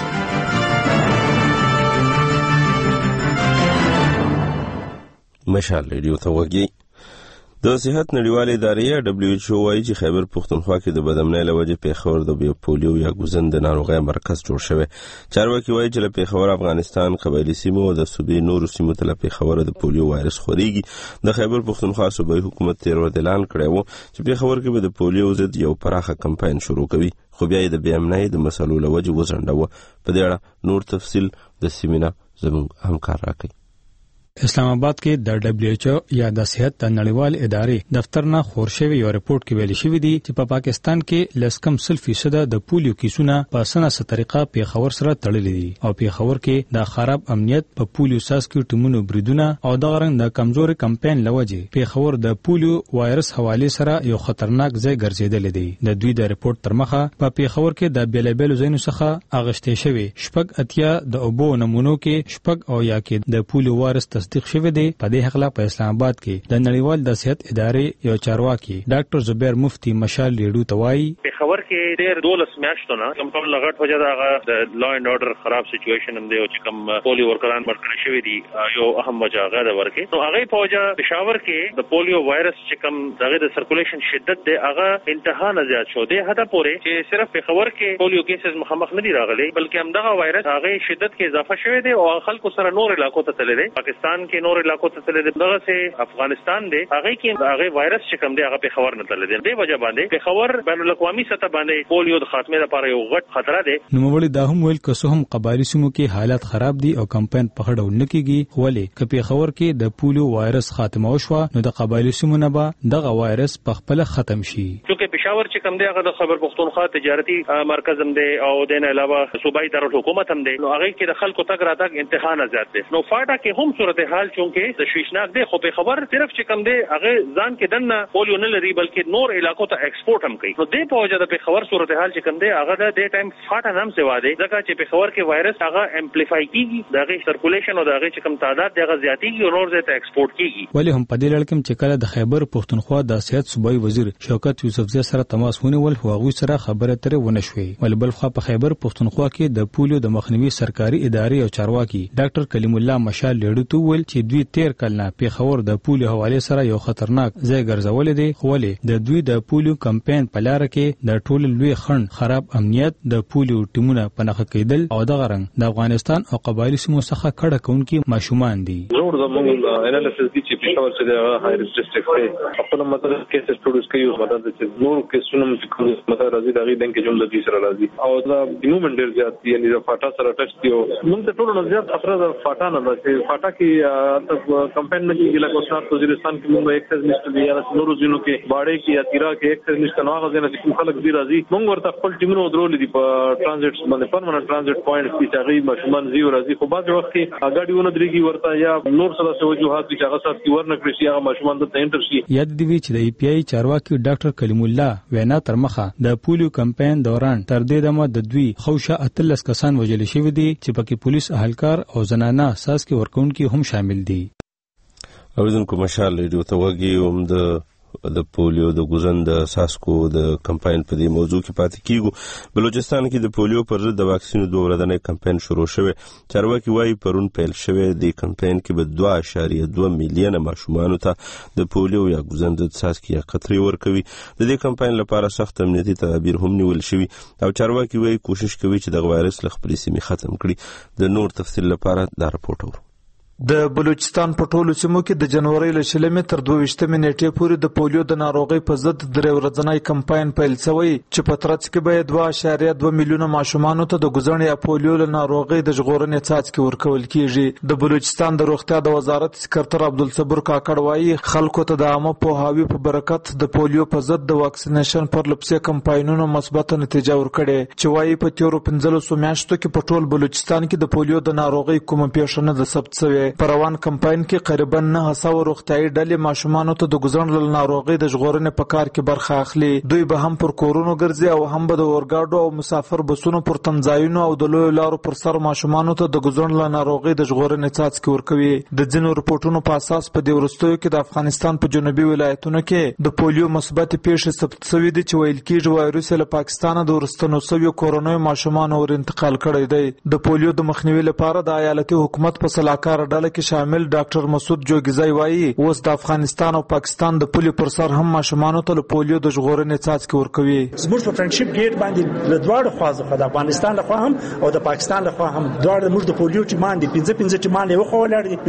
مشال ریډیو ته وګورئ. د صحت نړیوالې ادارې دبليو ایچ او وايي چې خیبر پښتونخوا کې د بدامنۍ له وجې پیښور د پولیو یا ګوزن د ناروغۍ مرکز جوړ شوی. چارواکي وايي چې له پیښور افغانستان قبایلی سیمو او د صوبې نورو سیمو ته له پیښور د پولیو وایرس خوريږي. د خیبر پښتونخوا صوبایي حکومت تیر ورځ اعلان کړی و چې پیښور کې به د پولیو ضد یو پراخه کمپاین شروع کوي خو بیا د بیامنۍ د مسلو له وجې وځنډاوه. په دې اړه نور تفصیل د سیمینار زموږ همکار راکړي. اسلام آباد کې د دبليو ایچ او یا د صحت نړیوال ادارې دفتر نه خور شوی یو رپورت کې ویل شوی دی چې په پاکستان کې لسکم 0% د پولیو کیسونه په سناسه طریقه پیښور سره تړلي دي او پیښور کې د خراب امنیت په پولیو ساسکو ټیمونو بریدونه او د غرنګ د کمزوري کمپاین لوجه پیښور د پولیو وایرس حواله سره یو خطرناک ځای ګرځیدل دي. د دوی د رپورت تر مخه په پیښور کې د بیلابل زینو څخه اغشته شوی شپږ اتیا د اوبو نمونو کې شپږ او یا کې د پولیو وایرس تصدیق شوی دی. په دې حق لا په اسلام آباد کې د نړیوال د صحت ادارې یو چارواکي ډاکټر زبیر مفتی مشال ریډیو ته وایي خبر کې ډېر 12 میاشتو نه کوم ټول لغټ وجه دا د لا اینډ اورډر خراب سچويشن هم دی او چې کوم پولیو ورکران ورکړل شوی دی یو اهم وجه هغه د ورکه نو هغه په وجه پېښور کې د پولیو وایرس چې کوم دغه د سرکولیشن شدت دی هغه انتها نه زیات شو دی هدا پورې چې صرف پېښور کې پولیو کیسز مخامخ نه دی راغلي بلکې هم دغه وایرس هغه شدت کې اضافه شوی دی او خلکو سره نور علاقو ته تللی دی. پاکستان بلوچستان کې نور علاقو ته تللی دغه سه افغانستان دی هغه کې هغه وایرس چې کوم دی هغه په خبر نه تللی دی د وجه باندې په خبر بین الاقوامي سطح باندې پولیو د خاتمه لپاره یو غټ خطر دی. نوموړي دا هم ویل که څه هم قبایلی سیمو کې حالات خراب دي او کمپاین په هډو نه کیږي ولې کپی خبر کې د پولیو وایرس خاتمه وشو نو د قبایلی سیمو نه به دغه وایرس په خپل ختم شي. چې پېښور چې کوم دی هغه د خبر پښتونخوا تجارتي مرکز هم دی او د نه علاوه صوبایي دارالحکومت هم دی نو هغه کې د خلکو تګ راتګ امتحان زیات دی. نو فاټا کې هم صورتحال چونکه د شیشناک دی خو په خبر صرف چې کوم دی هغه ځان کې دنه پولیو نه لري بلکې نور علاقو ته ایکسپورټ هم کوي. نو د په وجه د په خبر صورتحال چې کوم دی هغه د دې ټایم فاټا نام سیوا دی ځکه چې په خبر کې وایرس هغه امپلیفای کیږي دغه سرکولیشن او دغه چې کوم تعداد دغه زیاتیږي او نور ځای ته ایکسپورټ کیږي. ولی هم په دې لړ کې چې کله د خیبر پښتونخوا د صحت صوبایي وزیر شوکت یوسفزی سره تماس ونیول خو هغه سره خبره ترې ونه شوې. ول بل خو په خیبر پښتونخوا کې د پولیو د مخنیوي سرکاري ادارې او چارواکي ډاکټر کلیم الله مشال لیډو ته ویل چې دوی تیر کلنه په خبر د پولیو حواله سره یو خطرناک ځای ګرځول دي خو ولې د دوی د پولیو کمپاین په لار کې د ټول لوی خند خراب امنیت د پولیو ټیمونه پنهخ کېدل او د غرنګ د افغانستان او قبایلی سیمو څخه کډه کونکي ماشومان دي. زور زموږ انالیسس دي چې په څور چې د هاي ریسک ډیسټریکټ خپل مطلب کې څه سټوډیز کوي او مطلب چې نور کې سونم چې مطلب راځي دغه دنګ کې جمله دي سره راځي او دا موومنت ډیر زیات دي یعنی د فاټا سره ټچ دی موږ ته ټول نه زیات خطر د فاټا نه ده چې فاټا کې کمپاین نه کېږي لکه اوسنار وزیرستان کې موږ ایکسس لیست دی یا نور ځینو کې باړې کې یا تیرا کې ایکسس لیست نه هغه ځنه چې خلک دی راځي موږ ورته خپل ټیمونو درول دي په ټرانزیټ باندې پرمننت ټرانزیټ پوینټ کې چې ماشومان زیو راځي خو بعض وخت کې اګاډیونه درېږي ورته یا نور سره توجهات چې هغه سات کې ورنکړي چې هغه ماشومان د انټر شي. یاد دی چې د ای پی آی چارواکي ډاکټر کلیم الله وینا تر مخه د پولیو کمپاین دوران تر دې دمه د دوی خوشه 13 کسان وژل شوی دي چې پکې پولیس اهلکار او زنانه اساس کې ورکوونکي هم شامل دي. اوریدونکو مشال لیډیو ته وګي د پولیو د ګوزن د ساسکو د کمپاین په دې موضوع کې پاتې کیږو. بلوچستان کې د پولیو پر ضد د واکسینو 2 ورځنی کمپاین شروع شوه. چارواکي وايي پرون پیل شوه د کمپاین کې به 2.2 میلیونه ماشومان ته د پولیو یا ګوزن د ساسکي یا قطري ورکوي. د دې کمپاین لپاره سخت امنیتي تدابیر هم نیول شوي او چارواکي وايي کوشش کوي چې د وایرس له خپلې سیمې ختم کړي. د نور تفصیل لپاره دا رپورټ اورو. د بلوچستان په ټولو سیمو کې د جنوري له 20 تر 22 نیټې پورې د پولیو د ناروغۍ په ضد 3 ورځنی کمپاین پیل شوی چې په ترڅ کې به 2.2 میلیونه ماشومان ته د ګوزن یا پولیو له ناروغۍ د ژغورنې څاڅکي ورکول کیږي. د بلوچستان د روغتیا د وزارت سکرټر عبدالصبر کاکړ وايي خلکو ته د عامه پوهاوي په برکت د پولیو په ضد د واکسینیشن پر لپسې کمپاینونو مثبت نتیجه ورکړي چې وايي په تیرو 15 میاشتو کې په ټول بلوچستان کې د پولیو د ناروغۍ کومه پیښه نه ده ثبت شوې. په روان کمپاین کې قریبا 900 روغتیايي ډلې ماشومان ته د ګوزن له ناروغۍ د ژغورنې په کار کې برخه اخلي. دوی به هم پر کورونو ګرځي او هم به د اورګاډو او مسافر بسونو پر تمځایونو او د لوی لارو پر سر ماشومان ته د ګوزن له ناروغۍ د ژغورنې څاڅکي ورکوي. د ځینو رپورټونو په اساس په دې وروستیو کې د افغانستان په جنوبي ولایتونو کې د پولیو مثبت پیښې ثبت شوې دي چې ویل کېږي وایرس له پاکستان د ورستنو سوي کورونوي ماشومان اور انتقال کړی دی. د پولیو د مخنیوي لپاره د ایالتي حکومت په سلاکار ډله کې شامل ډاکټر مسعود جوګیزای وايي اوس د افغانستان او پاکستان د پولي پر سر هم ماشومان ته پولیو د ژغورنې څاڅکي ورکوي. زموږ په فرندشپ ګیټ باندې له دواړو خواځه د افغانستان لخوا هم او د پاکستان لخوا هم دواړو موږ د پولیو ټیمان دي 15 ټیمان یو خو ولاړ دي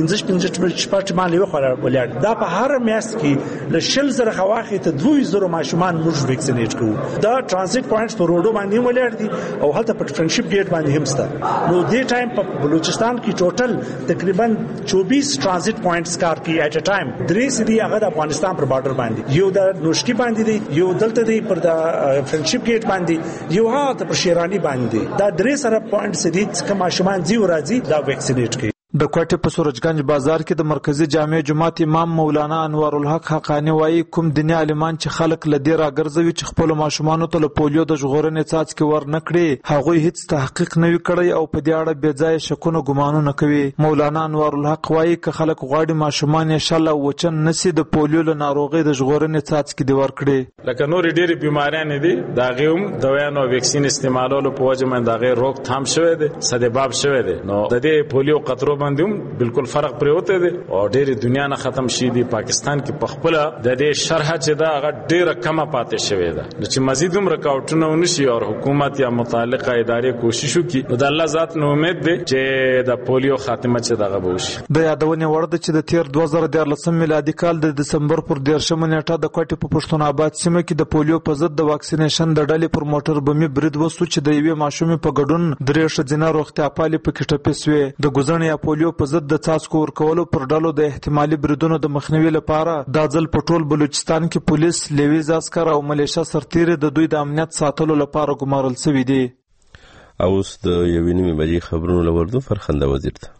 15 ټیمان یو خو ولاړ دا په هر میاشت کې له 10,000 خواخې ته 2,000 ماشومان موږ ویکسینیټ کوو. دا ترانزیت پوینټس په روډو باندې ولاړ دي او هلته په فرندشپ ګیټ باندې هم سته. نو دې ټایم په بلوچستان کې ټوټل تقریبا 24 ترانزیت پوینټس کار کوي ایٹ ا ټایم. درې سدي هغه د افغانستان پر بارډر باندې یو د نوشکی باندې دی یو دلته دی پر د فرندشپ ګیټ باندې یو هغه پر شیرانی باندې دا درې سره پوینټس دي چې ماشومان زیو راځي دا ویکسینیټ کوي. د کوټې په سورجګنج بازار کې د مرکزی جامع جماعت امام مولانا انوار الحق حقانی وايي کوم دیني عالمان چې خلک له دې راګرځوي چې خپل ماشومان ته له پولیو د ژغورنې څاڅکي ورنکړي هغه هیڅ تحقیق نه وکړي او په دې اړه بې ځای شکونه ګمانونه کوي. مولانا انوار الحق وايي که خلک غواړي ماشومان یې شل او وچن نسی د پولیو له ناروغۍ د ژغورنې څاڅکي دی ورکړي. لکه نور ډېری بیماریاں دي دا غوم دوايانو ویکسین استعمالولو په وجه باندې دا غیر روک تھام شوی دی سدباب شوی دی. نو د دې پولیو قطرو باندې هم بالکل فرق پروته دي او ډېر دنیا نه ختم شي دي پاکستان کې پخپل د دې شرح چې دا هغه ډېر کمه پاتې شوې ده چې مزید هم رکاوټونه ونشي او حکومت یا متعلقه ادارې کوشش وکړي د الله ذات نو امید ده چې د پولیو خاتمه چې دغه بوشي. د یادونې وړ ده چې د تیر 2014 میلادي کال د دسمبر پر 13 نیټه د کوټې په پښتون آباد سیمه کې د پولیو په ضد د واکسینیشن د ډلې پر موټر بمي برید وسو چې د یوې ماشومې په ګډون درې ښځینه روغتیا پالي په کې ټپي شوې. د ګوزن یا پولیو په ضد د څاڅکو ورکولو پر ډلو د احتمالي بریدونو د مخنیوي لپاره د ځل په ټول بلوچستان کې پولیس، لیویز عسكر او ملیشیا سرتیري د دوی د امنیت ساتلو لپاره ګمارل شوي دي. اوس د یوې نیمې بجې خبرونه لوردو فرخنده وزیر ته.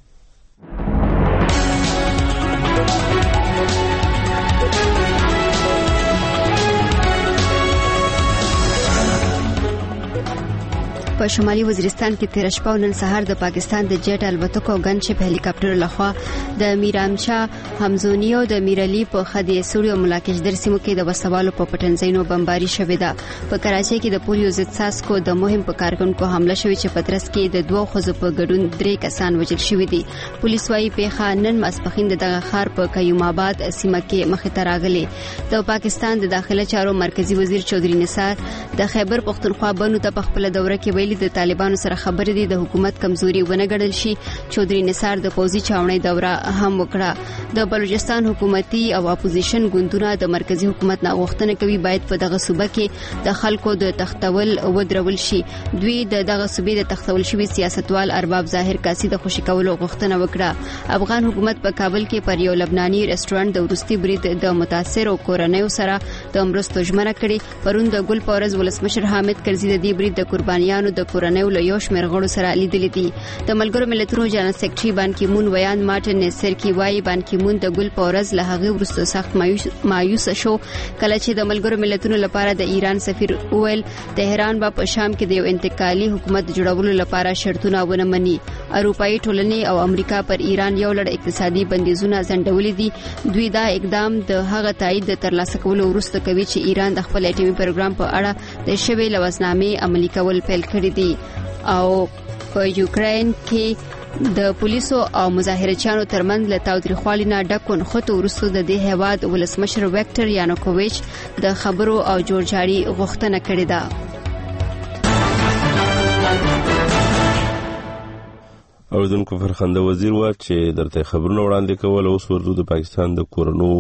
په شمالي وزیرستان کې تیر شپه نن سهار د پاکستان د جیټ الوتکو او ګنشپ هلیکاپټر لخوا د میرامشا همزونی او د میرعلی په خدای سوري او ملاکشدر سیمو کې د وسوالو په پټنځینو بمباري شوې ده. په کراچۍ کې د پولیو ضد ساسکو د مهم په کارکونکو حمله شوې چې پترس کې د دوه خزو په ګډون 3 کسان وژل شوي دي. پولیس وايي پیښه نن ماسپخین دغه ښار په کیوم آباد سیمه کې مخې ته راغلي. د پاکستان د داخله چارو مرکزی وزیر چودري نثار د خیبر پختونخوا بنو ته په خپل دوره کې د طالبانو سره خبرې دي د حکومت کمزوري ونه ګڼل شي. چودري نثار د پوزي چاونۍ دوره هم وکړه. د بلوچستان حکومتي او اپوزیشن ګوندونه د مرکزی حکومت نه غوښتنه کوي باید په دغه صوبه کې د خلکو د تختول ودرول شي. دوی دغه صوبې د تختول شوی سیاستوال ارباب ظاهر کاسي د خوشی کولو غوښتنه وکړه. افغان حکومت په کابل کې پر یو لبناني ریسټورانټ د ورستي برید د متاثر او کورنیو سره د مرستو ژمنه کړې. پرون د ګل پورز ولسمشر حامد کرزي د دې برید د قربانیانو د کورنیو له یو شمېر غړو سره لیدلې دي. د ملګرو ملتونو جنرال سیکرټري بان کی مون ویان مارټن نیسرکی وايي بان کی مون د ګل پورز له هغه وروسته سخت مایوس شو کله چې د ملګرو ملتونو لپاره د ایران سفیر اویل تهران با په شام کې د یو انتقالي حکومت جوړولو لپاره شرطونه ونه مني. اروپאי ټولنې او امریکا پر ایران یو لړ اقتصادي بندیزونه ځنډولې دي. دوی دا اقدام د هغه تایید د ترلاسه کولو وروسته کوي چې ایران د خپل اټومي پروګرام په اړه د شوی لوزنامې عملي کول پیل کړی دي. او په یوکرين کې د پولیسو او مظاهرچیانو ترمنځ له تاوتریخوالي نه ډکون خطو وروسته د دې هیواد ولسمشر ویکټر یانوکوویچ د خبرو او جوړجاړي غوښتنه کړې ده. اوریدونکو فرخنده وزیر و چې درته خبرونه وړاندې کول اوس ورته د پاکستان د کورونو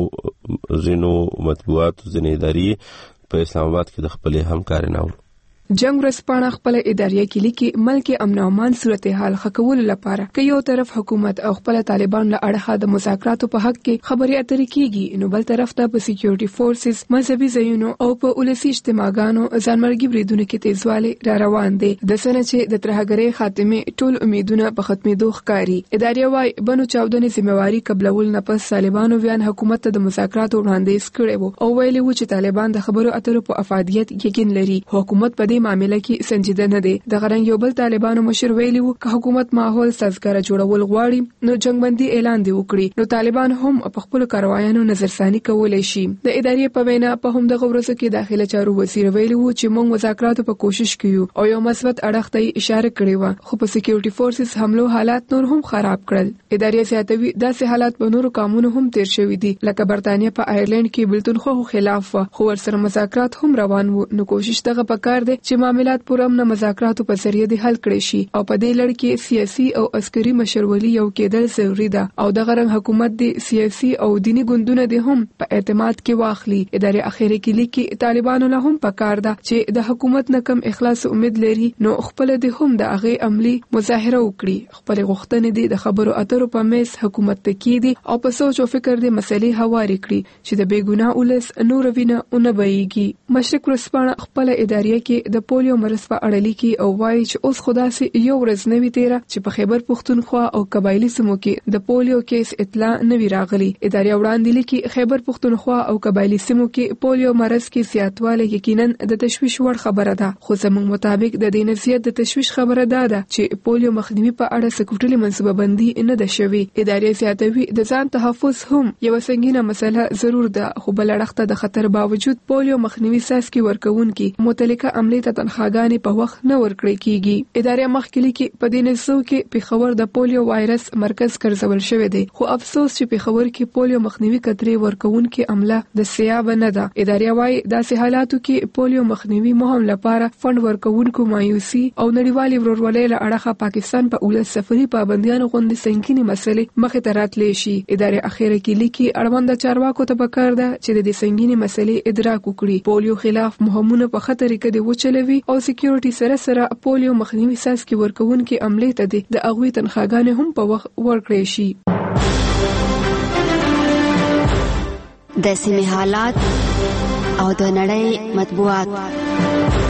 زینو مطبوعاتو ځینې ادارې په اسلام آباد کې د خپل همکاري ناول جنگ ورځپاڼه خپل اداريه کې لیکي ملک امن او امان صورتحال ښه لپاره که یو طرف حکومت او خپل طالبان له اړخه د مذاکراتو په حق کې خبرې اترې کیږي نو بل طرف ته په سکیورټي فورسز مذهبي ځایونو او په ولسی اجتماعګانو ځانمرګي بریدونه کې تیزواله را روان دي. د سنه چې د ترهګرۍ خاتمه ټول امیدونه په ختمېدو ښکاري. اداريه وايي بنو چاودنې ذمہواری قبلول نه پس طالبانو ویان حکومت ته د مذاکراتو وړاندیز کړی وو او ویلي و چې طالبان د خبرو اترو په افادیت یقین لري. حکومت په معاملې کې سنجیده نه دي. د غرنګ یو بل طالبانو مشر ویلي وو که حکومت ماحول سازګار جوړول غواړي نو جنگبندي اعلان دی وکړي نو طالبان هم په خپل کاروایانو نظرثاني کولای شي. د ادارې په وینا په هم د غورسو کې داخله چارو وزیر ویلي وو چې موږ مذاکراتو په کوشش کوي او یو مثبت اړخ ته اشاره کړې و خو په سکیورټي فورسز حملو حالات نور هم خراب کړل. ادارې زیاتوي داسې حالات په نورو قانونو هم تیر شوي دي لکه برتانیې په آیرلند کې بلتون خو خلاف خو ورسره مذاکرات هم روان وو نو کوشش دغه پکار دی چې معاملات پر امن مذاکراتو په ذریعہ د حل کړي شي او په دې لړ کې سیاسي او عسکري مشرولي یو کېدل ضروري ده او د غرنګ حکومت د سیاسي او دینی ګوندونو د هم په اعتماد کې واخلي. ادارې اخیری کې لیکي طالبانو له هم پکار ده چې د حکومت نه کم اخلاص امید لري نو خپل د هم د هغه عملی مظاهره وکړي. خپل غوښتنې د خبرو اترو په میز حکومت ته کېدي او په سوچ او فکر د مسلې هواري کړي چې د بیګناه ولس نور وینه اون بهيږي. مشرق ورسپانه خپل ادارې کې د پولیو مرز په اړه لیکي او وایي چې اوس خدا سي یو ورځ نوي تیره چې په خیبر پختونخوا او قبایلی سیمو کې د پولیو کیس اطلاع نوي راغلي. ادارې وړاندې لیکي خیبر پختونخوا او قبایلی سیمو کې پولیو مرز کې زیاتوالی یقینا د تشویش وړ خبره ده خو زموږ مطابق د دې نزيات د تشویش خبره ده چې پولیو مخنیوي په اړه سکوټلي منصوبه بندي نه ده شوی. ادارې زیاتوي د ځان تحفظ هم یو سنگینه مسله ضرور ده خو بل اړخ ته د خطر باوجود پولیو مخنیوي ساسکي ورکوونکي متعلقه عملي ته تنخواګانې په وخت نه ورکړي کیږي. ادارې مخکلي کې په دې نسو کې پیښور د پولیو وایرس مرکز ګرځول شوی دی، خو افسوس چې پیښور کې پولیو مخنیوي کترې ورکوونکې عمله د سیاب نه ده. ادارې وايي داسې حالاتو کې پولیو مخنیوي مهم لپاره فند ورکوونکو مایوسي او نړیوالې ورورولۍ له اړخه پاکستان په اولس سفري پابندیانو غوندې سنگینې مسلې مخې ته راتلی شي. ادارې اخیره کې لیکي اړوند چارواکو ته پکار ده چې د دې سنگینې مسلې ادراک وکړي، پولیو خلاف مهمونه په خطر کې د وچلوي او سکیورټي سره پولیو مخنیوي ساسکي ورکوونکې عملې ته د اغوی تنخواګانې هم په وخت ورکړي شي. د سیمې حالات او د نړۍ مطبوعات.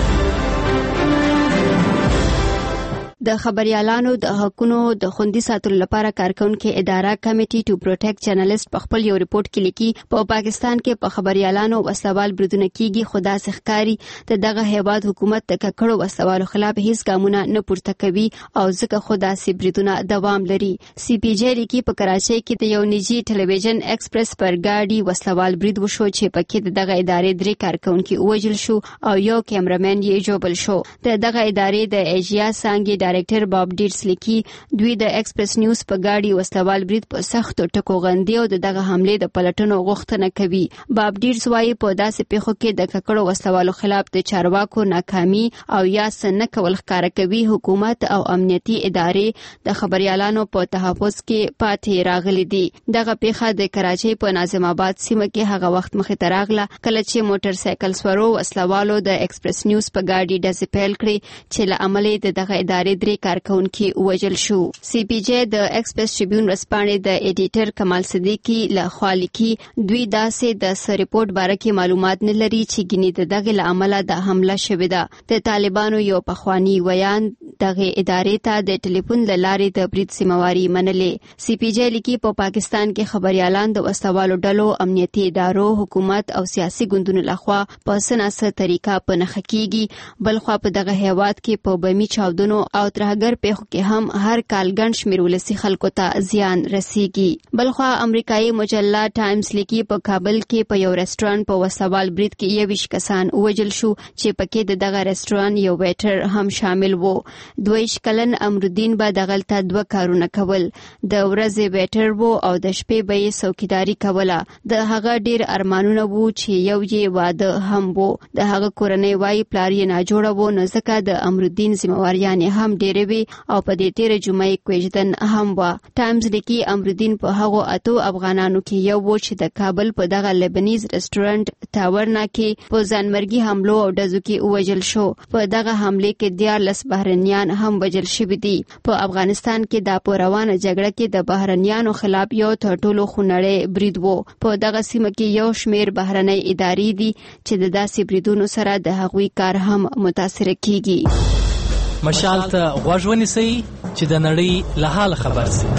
د خبريالانو د حقونو د خوندي ساتلو لپاره کارکونکو اداره کمیټي ټو پروټیکټ جرنالست په خپل یو ریپورت کې لیکي په پاکستان کې په خبريالانو وسوال بریدونه کیږي، خو دا ښکاری ته دغه هیواد حکومت د ککړو وسوالو خلاف هیڅ ګامونه نه پورته کوي او ځکه خدا سي بریدونه دوام لري. سی پی جی لیکي په کراچۍ کې د یو نجی ټلویزیون ایکسپریس پر گاډي وسوال برید وشو چې پکې دغه ادارې درې کارکونکو وژل شو او یو کیمرامین یې جوړل شو. دغه ادارې د ایجیا سانګي ډایرکټر باب ډیرس لیکي دوی د ایکسپریس نیوز په گاډي وسوال برید په سختو ټکو غندي او دغه حمله د پلټنو غوښتنه کوي. باب ډیرس وايي په داسې پیښو کې د ککړو وسوالو خلاف د چارواکو ناکامي او یا سن کول ښکار کوي. حکومت او امنیتي ادارې د خبريالانو په تحفظ کې پاتې راغلي دي. دغه پیښه د کراچۍ په ناظم آباد سیمه کې هغه وخت مخې ته راغله کله چې موټر سایکل سوارو وسلوالو د ایکسپریس نیوز په گاډي ډزې پیل کړې چې له عملې دغه ادارې درې کارکونکو وژل شو. سی پی جی د ایکسپریس ټریبیون رسپانې د ایډیټر کمال صدیقی له خوا لیکي دوی داسې د ریپورت باره کې معلومات نه لري چې ګینې دغه له عمله د حمله شوې ده. د طالبانو یو پخوانی ویان دغه ادارې ته د ټلیفون له لارې د برید سیمواري منلې. سی پی جی لیکي په پاکستان کې خبريالان د وسوالو ډلو، امنیتي ادارو، حکومت او سیاسي ګوندونو لخوا په سناسه طریقه په نخ کېږي. بلخوا په دغه هیواد کې په بمی چاودنو او ترهګر پیښو کې هم هر کال ګڼ شمېر ولسي خلکو ته زیان رسیږي. بلخوا امریکایي مجله ټایمز لیکي په کابل کې په یو رستورانت په وسوال برید کې 21 کسان وژل شو چې پکې دغه رستورانت یو ویټر هم شامل وو. 22 کلن امرالدین به دغلته 2 کارونه کول، د ورځې ویټر وو او د شپې به یې څوکیداری کوله. د هغه ډیر ارمانونه وو چې یو یې واده هم وو. د هغه کورنۍ وايي پلار یې ناجوړه وو نو ځکه د امرالدین ذمہواریان هم ډېرې وي او په دې تیر جمعې کوژدن هم و. ټایمز لیکي امرالدین په هغو 8 افغانانو کې یو و چې د کابل په دغه لبنیز رستورانت ټاورنا کې په ځانمرګي حملو او ډزو کې وژل شو. په دغه حمله کې 14 بهرنیان هم وژل شوي دي. په افغانستان کې د روانه جګړه کې د بهرنیانو خلاف یو تر ټولو خونړی برید وو. په دغه سیمه کې یو شمیر بهرنۍ ادارې دي چې د داسې بریدونو سره د هغوی کار هم متاثر کیږي. مشال ته غوږ ونیسئ چې د نړۍ له حال خبر شئ.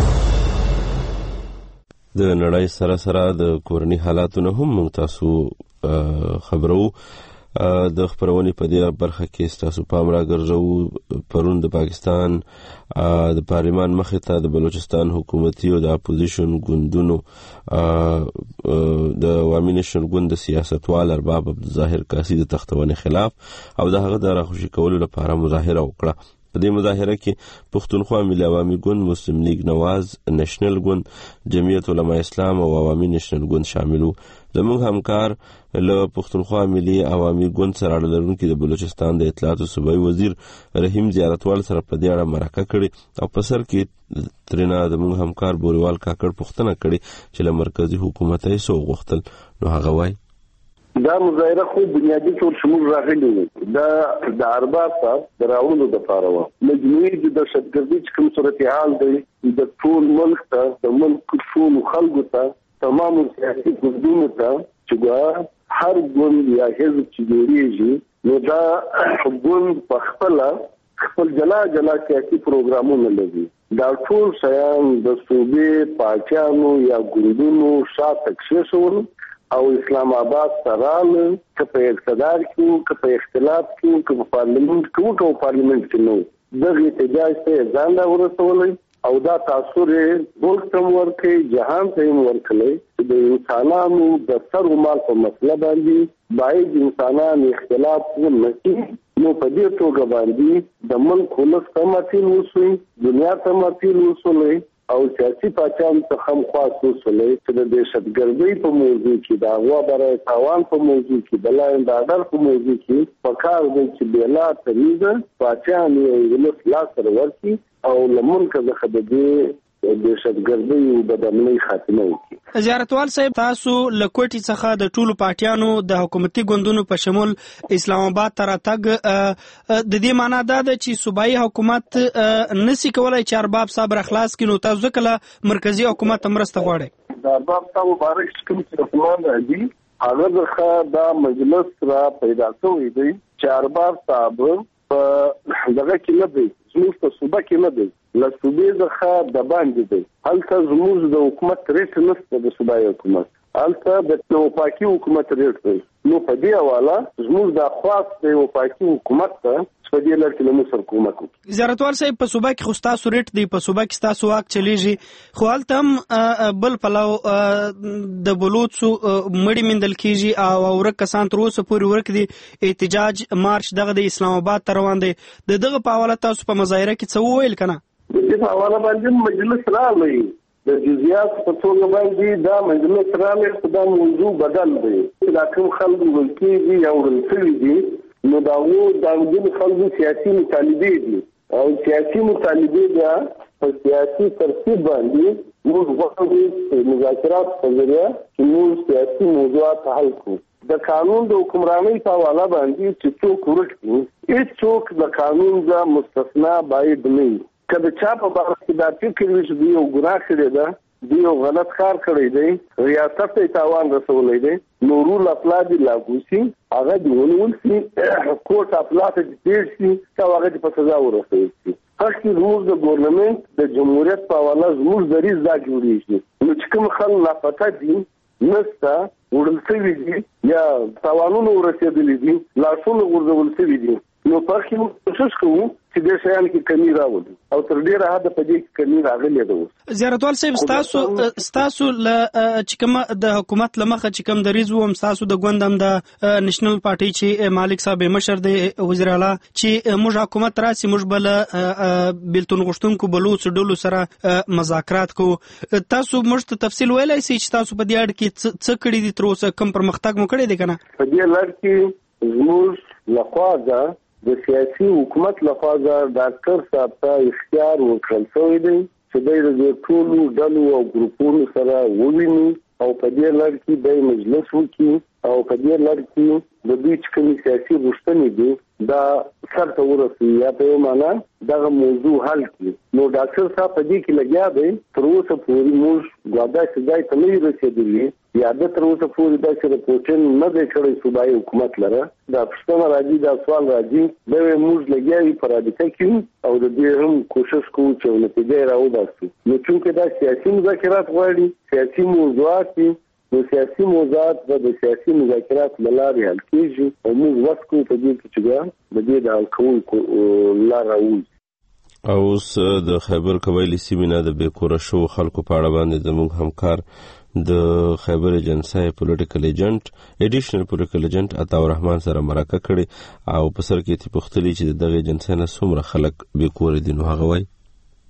د نړۍ سره د کورني حالاتونو هم موږ تاسو خبرو. د خبرونې په دې برخه کې تاسو پام راګرځو. پرون د پاکستان د پارلمان مخې ته د بلوچستان حکومتي او د اپوزیشن ګوندونو د عوامي نېشنل ګوند د سیاستوال ارباب عبدالظاهر کاسي د تختونې خلاف او د هغه د راخوشي کولو لپاره مظاهره وکړه. په دې مظاهره کې پښتونخوا ملي عوامي ګوند، مسلم لیگ نواز، نېشنل ګوند، جمعیت علماء اسلام او عوامي نېشنل ګوند شامل وو. زموږ همکار له پښتونخوا ملي عوامي ګوند سره اړه لرونکي د بلوچستان د اطلاعات صوبایي وزیر رحیم زیارتوال سره په دې اړه مرکه کړې او په سر کې ترېنه زموږ همکار بوریوال کاکړ پوښتنه کړې چې له مرکزي حکومت یې څه وغوښتل. نو هغه وایي دا مظاهره خو بنیادی طور شمول راغلی و. د ارباب د راوړلو دپاره وه. مجموعي د دهشتګردي چې کوم صورتحال دی د ټول ملک ته، د ملک ټولو خلکو ته، تمامو سیاسي ګوندونو ته چې هر ګوند یا حزب چې جوړېږي نو دا ګوند په خپل جلا جلا سیاسي پروګرامونه لري. دا ټول شیان د صوبې پاچانو یا ګوندونو شاته کښېښول او اسلام آباد سره که په اقتدار کې، که په اختلاف کې، که په پارلیمنت کې، که په پارلیمنت کې نو دغه احتجاج ته ځان را ورسولی او دا تاثر ملک ته ورکړي، جهان ته یې ورکړي. د انسانانو د سر و مال په مسله باندې باید انسانان اختلاف ونه کړي نو په دې توګه باندې د ملک ولس ته ماتیل وسوي، دنیا ته ماتیل وسوي او سیاسي پاچان څخه هم خاص وسولې چې د دهشتګردۍ په موضوع کې د هغوا برای تاوان په موضوع کې د لاین د اډر په موضوع کې پکار دی چې بلا تمیزه پاچان یې ولس لاس سره ورکړي او لمن کې د دې دهشتګردۍ او بدامنۍ خاتمه وکړي. زیارتوال صاحب، تاسو لکوټي څخه د ټولو پارټیانو د حکومتي ګوندونو په شمول اسلام آباد ته راتګ د دې معنا دا ده چې صوبایي حکومت نسی کولای چې ارباب صاحب راخلاص کړي، نو تاسو کله مرکزی حکومت مرسته غواړئ؟ د ارباب صاحب مبارک کوم چې رحمان راځي هغه ځکه دا مجلس را پیدا شوی دی چې ارباب صاحب په دغه کې نه دی، زموږ په صوبه کې نه دی، له صوبې څخه د باندې دی. هلته زموږ د حکومت ریټ نشته، د صوبایي حکومت هلته د وفاقي حکومت ریټ دی. نو په دې حواله زموږ د خاص د وفاقي حکومت ته په دې لړ کې له مصر کومک وکړي. زیارتوال صاحب، په صوبه کې خو ستاسو ریټ دی، په صوبه کې ستاسو واک چلیږي، خو هلته هم بل پلو د بلوڅو مړي میندل کیږي او ورک کسان تر اوسه پورې ورک دي. احتجاج مارچ دغه د اسلام آباد ته روان دی. دغه په حواله تاسو په مظاهره کې څه وویل کنه؟ د دې په حواله باندې مجلس راغلی د جزئیات په توګه باندې دا مجلس راغلی، خو دا موضوع بدل دی چې دا کوم خلک ولکېږي یا ورلسوي دي نو دا د خلکو سیاسي مطالبې دي او سیاسي مطالبې بیا په سیاسي ترتیب باندې موږ غواړو مذاکرات په ذریعه چې موږ سیاسي موضوعات حل کړو. د قانون د حکمرانۍ په حواله باندې چې څوک ورکړي، هیڅوک د قانون د مستثنا باید نه وي. که د چا په باره کې دا فکر وي چې دوی یو ګناه کړې ده، دوی یو غلط کار کړی دی، ریاست ته تاوان رسولی دی، نو رول افلاک دې لاګو شي، هغه دې ونیول شي، کوټ افلاک دې تېر شي او هغه دې په سزا ورسول شي. هغه زموږ د ګورنمنت د جمهوریت په حواله زموږ دریځ دا جوړېږي. نو چې کوم خلک لاپته دي، نسته وړل شوي دي یا تاوانونه ورسېدلي دي، لاسونه غورځول شوي دي، نو په هغې موږ کوشش کوو چې دې شیانو کې کمی راولي او تر ډېره حده په دې کې کمی راغلې ده. زیارتوال صاحب، ستاسو چې کوم د حکومت له مخه چې کوم دریځ و، ستاسو د ګوند هم د نېشنل پارټي چې مالک صاحب مشر دی وزیر اعلی چې موږ حکومت راسي، موږ بل بیلتون غوښتونکو بلوڅ ډلو سره مذاکرات کوو. تاسو موږ ته تفصیل ویلی شئ چې تاسو په دې اړه کې څه کړي دي، تر اوسه کوم پرمختګ مو کړی دی که نه؟ په دې لړ کې زموږ لخوا د سیاسي حکومت لخوا ډاکټر صاحب ته اختیار ورکړل شوی دی چې دوی د ټولو ډلو او ګروپونو سره وویني او په دې لړ کې د مجلس وکړي او په دې لړ کې د دوی چې کومې سیاسي غوښتنې دي دا سر ته ورسوي یا په یو معنا دغه موضوع حل کړي. نو ډاکټر صاحب په دې کې لګیا دی، تر اوسه پورې موږ داسې ځای ته نه یو رسېدلي یا د تر اوسه پورې داسې رپورټینګ نه دی کړی صوبایي حکومت لره. دا پوښتنه راځي، دا سوال راځي، دا موږ لګیا یو په رابطه کې او د دې هم کوشش کوو چې نتیجه یې راوباسو. نو چونکې دا سیاسي مذاکرات غواړي، سیاسي موضوعات دي، نو سیاسي موضوعات د سیاسي مذاکرات له لارې حل کېږي او موږ وس کوو په دې کې چې د دې د حل کولو لار راوځي. او اوس د خیبر قبایلي سیمې نه د بېکوره شوو خلکو په اړه باندې زموږ همکار د خیبر ایجنسۍ پولیټیکل ایجنټ ایډیشنل پولیټیکل ایجنټ عطاء الرحمن سره مرکه کړې او په سر کې یې پوښتلي چې د دغه ایجنسۍ نه څومره خلک بېکوره دي. نو هغه وایي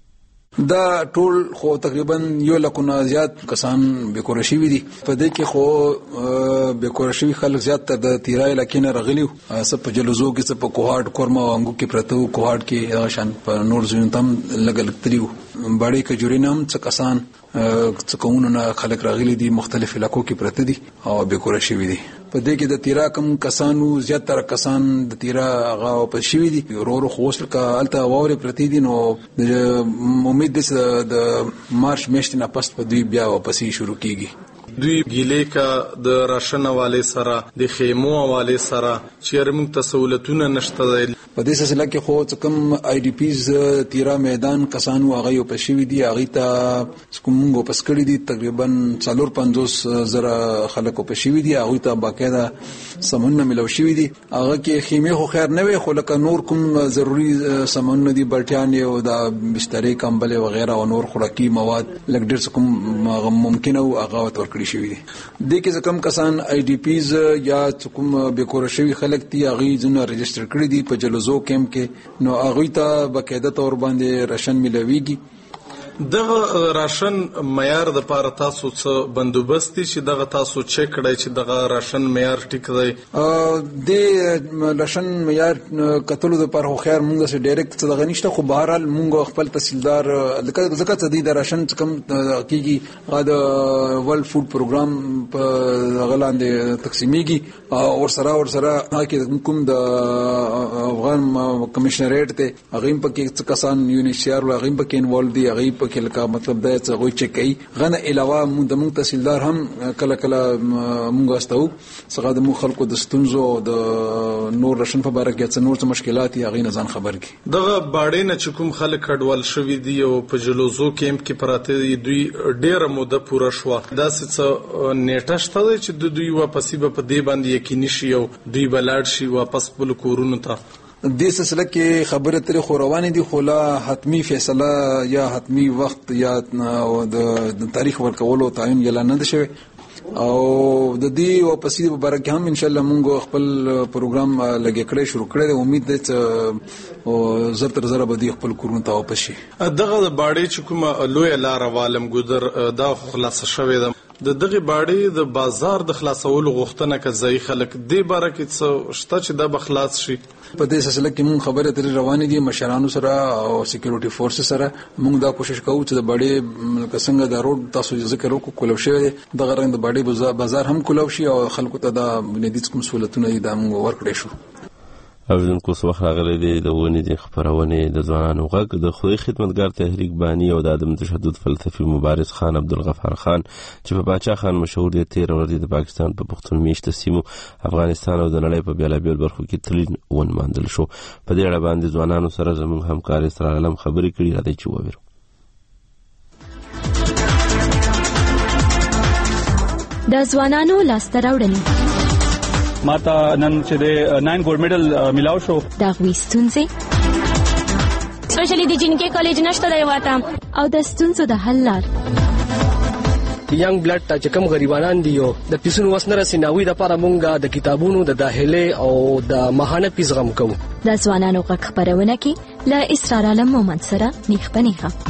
دا ټول خو تقریبا 100,000 نه زیات کسان بېکوره شوي دي. په دې کې خو بېکوره شوي خلک زیات تر د تیرا علاقې نه راغلي وو، څه په جلوزو کې، څه په کوهاټ کورما او انګو کې پراته وو. کوهاټ کې هغه شان په نور ځایونو ته هم لږ لږ تللي وو. باړې کجوري نه هم څه کسان څه قومونو نه خلک راغلي دي، مختلف علاقو کې پراته دي او بېکوره شوي دي. په دې کې د تیرا کم کسانو زیاتره کسان د تیرا هغه واپس شوي دي. ورو خو اوس لکه هلته واورې پرتې دي، نو امید دی چې د مارچ میاشتې نه پس په دوی بیا واپسې شروع کیږي. دوی ګیلې کا د راشن حواله سره، د خیمو حواله سره چې موږ ته سہولتونه نشته دي. په دې سلسله کې خو څکم آی ډی پیز تیرا میدان کسانو هغه یو پښوی دي، هغه ته کوم واپس کړی دي. تقریبا 450,000 خلک پښوی دي، هغه ته باقاعده سمونه ملو شوی دي. هغه کې خیمه خو خیر نه وي، خو لکه نور کوم ضروری سمونه دي، بلټیان او د بسترې کمبل او غیره او نور خوراکي مواد لکه ډېر کوم ممکن او هغه ورکړي کړی شوی دي. د کې کم کسان آی ډي پیز یا کوم بیکور شوی خلک دي هغه ځنه ريجستره کړی دي په جلوزو کیمپ کې، نو هغه ته باقاعده تور باندې راشن ملويږي. دغه راشن معیار د پاره تاسو څه بندوبست دي چې دغه تاسو چک کړئ چې دغه راشن معیار ټیک دی؟ د راشن معیار کتلو د پاره خو خیر مونږ سره ډایرکټ څه دغه نشته، خو بهرحال مونږ خپل تحصیلدار لکه زکه څه د راشن کم کیږي غا د ورلد فود پروګرام په غلاندې تقسیمیږي او سره هغه کوم د افغان کمشنریټ ته هغه په کې څه کسان یونیسیار هغه په کې انوالو دي، هغه کې لکه مطلب دا چې غوي چک کوي. غنه علاوه موږ تحصیلدار هم کله موږ واستو څنګه د مو خلکو د ستونزو د نور راشن په اړه کې څه نور څه مشکلات یې غي نزان خبر کی. دغه باډې نه چې کوم خلک کډوال شوی دی او په جلوزو کیمپ کې پراته دي دوی ډیره موده پوره شو، دا څه نیټه شته چې دوی واپس به په دې باندې یقیني شي او دوی بلاړ شي واپس خپل کورونو ته؟ د سلسله کې خبره ترې خو روانې دي، خو لا حتمی فیصله یا حتمی وخت یا د تاریخ ورکولو تعین یلا نه ده شوی او د دې واپسې په اړه کې هم ان شاء الله موږ خپل پروګرام لګې کړی شروع کړی دی. امید ده چې زر تر زر به دې خپل کورونو ته واپس شي. دغه باډې چې کومه لوی لار والم ګذر دا خلاص شوی ده، د دغه باډې د بازار د خلاصولو غوښتنه کوي خلک دې باره کې څه شته چې دا بخلاص شي؟ په دې سلسله کې موږ خبره ترې روانې دي مشرانو سره او سکیورټي فورس سره. موږ دا کوشش کوو چې د باډې څنګه د روډ تاسو ذکر وکړو کولو شوی دی دغه رنګ د باډې بازار هم کولو شي او خلکو ته دا بنیادی کوم سہولتونه دا موږ ورکړې شو. اوریدونکو څه وخت راغلی دی د ونې د خپرونې د ځوانانو غږ د خدای خدمتګار تحریک بانی او د عدم تشدد فلسفي مبارز خان عبدالغفار خان چې په باچا خان مشهور دی 13 ورځې د پاکستان په پښتون میشته سیمو افغانستان او د نړۍ په بیلابیل برخو کې تلین ونمانځل شو. په دې اړه باندې ځوانانو سره زموږ همکار اسرار علم خبرې کړي، راځي چې وویرو. د ځوانانو لاسته راوړنې ماته نن چې د 9 ګولډ میډل ملاو شو. دا غوي ستونزې سپیشلی د جنکې کالج نشته دی واته او د ستونزو د حل لار. ینګ بلډ ته چې کوم غریبانان دي او د پیسونو وسنه رسیناوي د لپاره مونږه د کتابونو د داخله او د ماهانه پیس غم کوو. د ځوانانو غږ خبرونه کې له اسرار علم مومند سره نیخ پنیخه.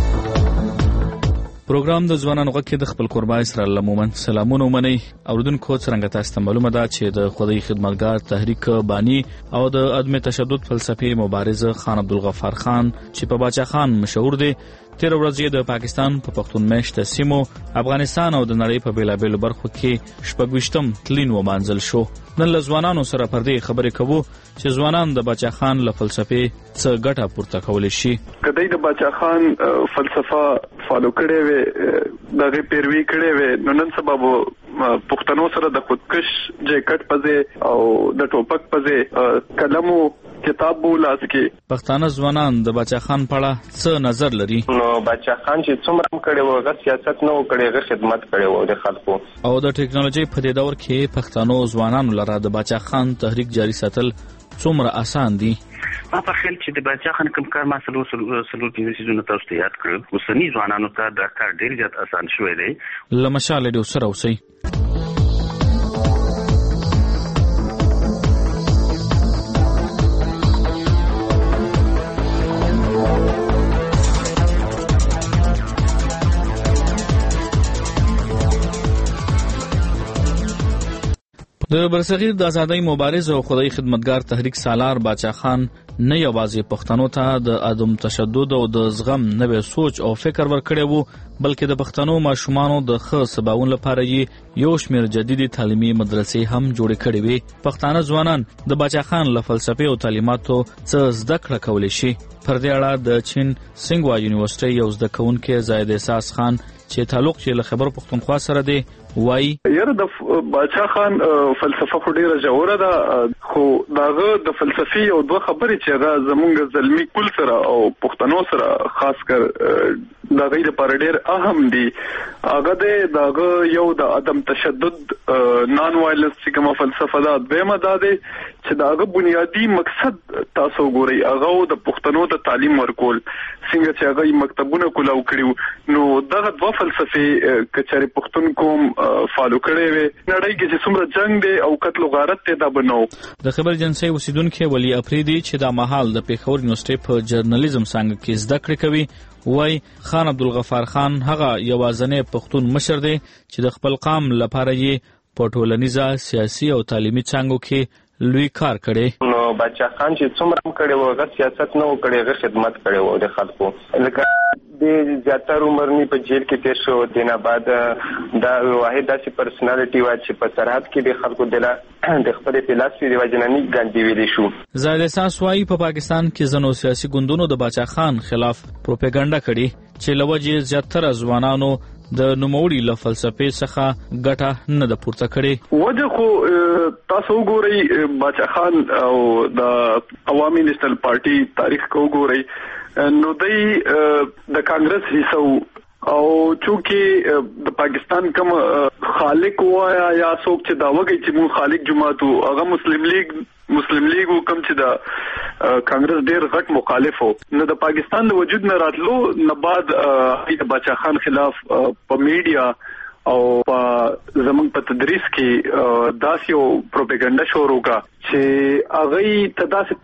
پروګرام د ځوانانو غږ کې د خپل قربا اسرار الله مومند سلامونه ومني. اوردونکو څنګه تاسو ته معلومه ده چې د خدای خدمتګار تحریک بانی او د عدم تشدد فلسفي مبارز خان عبدالغفار خان چې په باچا خان مشهور دی 13 ورځې د پاکستان په پښتون میشته سیمو افغانستان او د نړۍ په بیلابیلو برخو کې شپږویشتم تلین ومانځل شو. نن له ځوانانو سره پر دې خبرې کوو چې ځوانان د باچا خان له فلسفې څه ګټه پورته کولی شي. کدی د باچا خان فلسفه فالو کړي وي دغه پیروي کړي وي نو نن سبب پښتنو سره د خودکش جیکټ پځه او د ټوپک پځه قلمو کتاب بولاس کې پښتانه ځوانان د باچا خان په اړه څه نظر لري؟ نو باچا خان چې څومره کړي وو غو سیاست نه وکړي غو خدمت کړي وو د خلکو او د ټیکنالوژي په دې دور کې پښتنو ځوانانو لپاره د باچا خان تحریک جاری ساتل څومره آسان دي؟ ما په خیال چې د باچا خان کوم کار ما سلو پیسې تاسو ته یاد کړو اوسنی ځوانانو ته دا کار ډیر زیات آسان شوی دی. لمشاله دې سره اوسئ. د برصغیر د ازادۍ مبارز او خدای خدمتګار تحریک سالار باچا خان نه یوازې پښتنو ته د عدم تشدد او د زغم نوې سوچ او فکر ورکړی وو بلکې د پښتنو ماشومانو د ښه سباوون لپاره یې یو شمېر جديدي تعلیمي مدرسې هم جوړې کړې وي. پښتانه ځوانان د باچا خان له فلسفي او تعلیماتو څه زده کړه کولی شي. پر دې اړه د چین سنګوا یونیورسيټي یو زده کوونکی زاید احساس خان چې تعلق یې له خبر پښتونخوا سره دی وای یاره د باچا خان فلسفه خو ډیره جوړه ده خو داغه د فلسفي او دوه خبرې چې هغه زمونږ زلمی کول سره او پښتنو سره خاص کر د غیر لپاره ډېر اهم دي. هغه د یو د عدم تشدد نان وایلنس چې کومه فلسفه ده، دویمه دا دی چې د هغه بنیادی مقصد تاسو ګورئ، هغه د پښتنو د تعلیم ورکول، څنګه چې هغه مکتبونه کولاو کړیو. نو دغه دوه فلسفې کچاري پښتون کوم فالو کړي وي، نړۍ کې چې څومره جنگ دی او قتل و غارت ته دا بنو. د خبر ایجنسی اوسیدونکو ولی افریدي چې د مهال د پیښور یونیورسيټي په جرنالیزم څنګه کې زده کړې کوي، وای خان عبدالغفار خان هغه یوازنی پښتون مشر دی چې د خپل قام لپاره یې په ټولنیزه، سیاسي او تعلیمي څانګو کې لوی کار کړی. نو بچا خان چې څومره کړي وو، هغه سیاست نه وکړي، هغه خدمت کړي وو د خلکو. لکه د زیاتره عمر نه په جیل کې تیر شو، دینه بعد دا واحد داسې پرسنالټي و چې په سرحد کې د خلکو د خپل فلسفي د وجناني ګاندي ویلي شو. زاهد احساس وايي په پاکستان کې ځینو سیاسي ګوندونو د بچا خان خلاف پروپاګاندا کړي چې لوجه زیاتره ځوانانو د نوموړي له فلسفې څخه ګټه نه ده پورته کړې. وجه خو تاسو وګورئ، بچا خان او د عوامي نېشنل پارټي تاریخ کو وګورئ، نو د کانګرس حصو او چونکی د پاکستان کوم خالق وایا یا څوک چې دا وګي چې مون خالق جماعتو، هغه مسلم لیگ کوم چې د کانګرس ډېر غټ مخالف وو. نو د پاکستان د وجود نه راتلو نه بعد د بچا خان خلاف په میډیا او زمونږ په تدریس کې داسې یو پروپاګاندا شروع کا چې هغه تداسې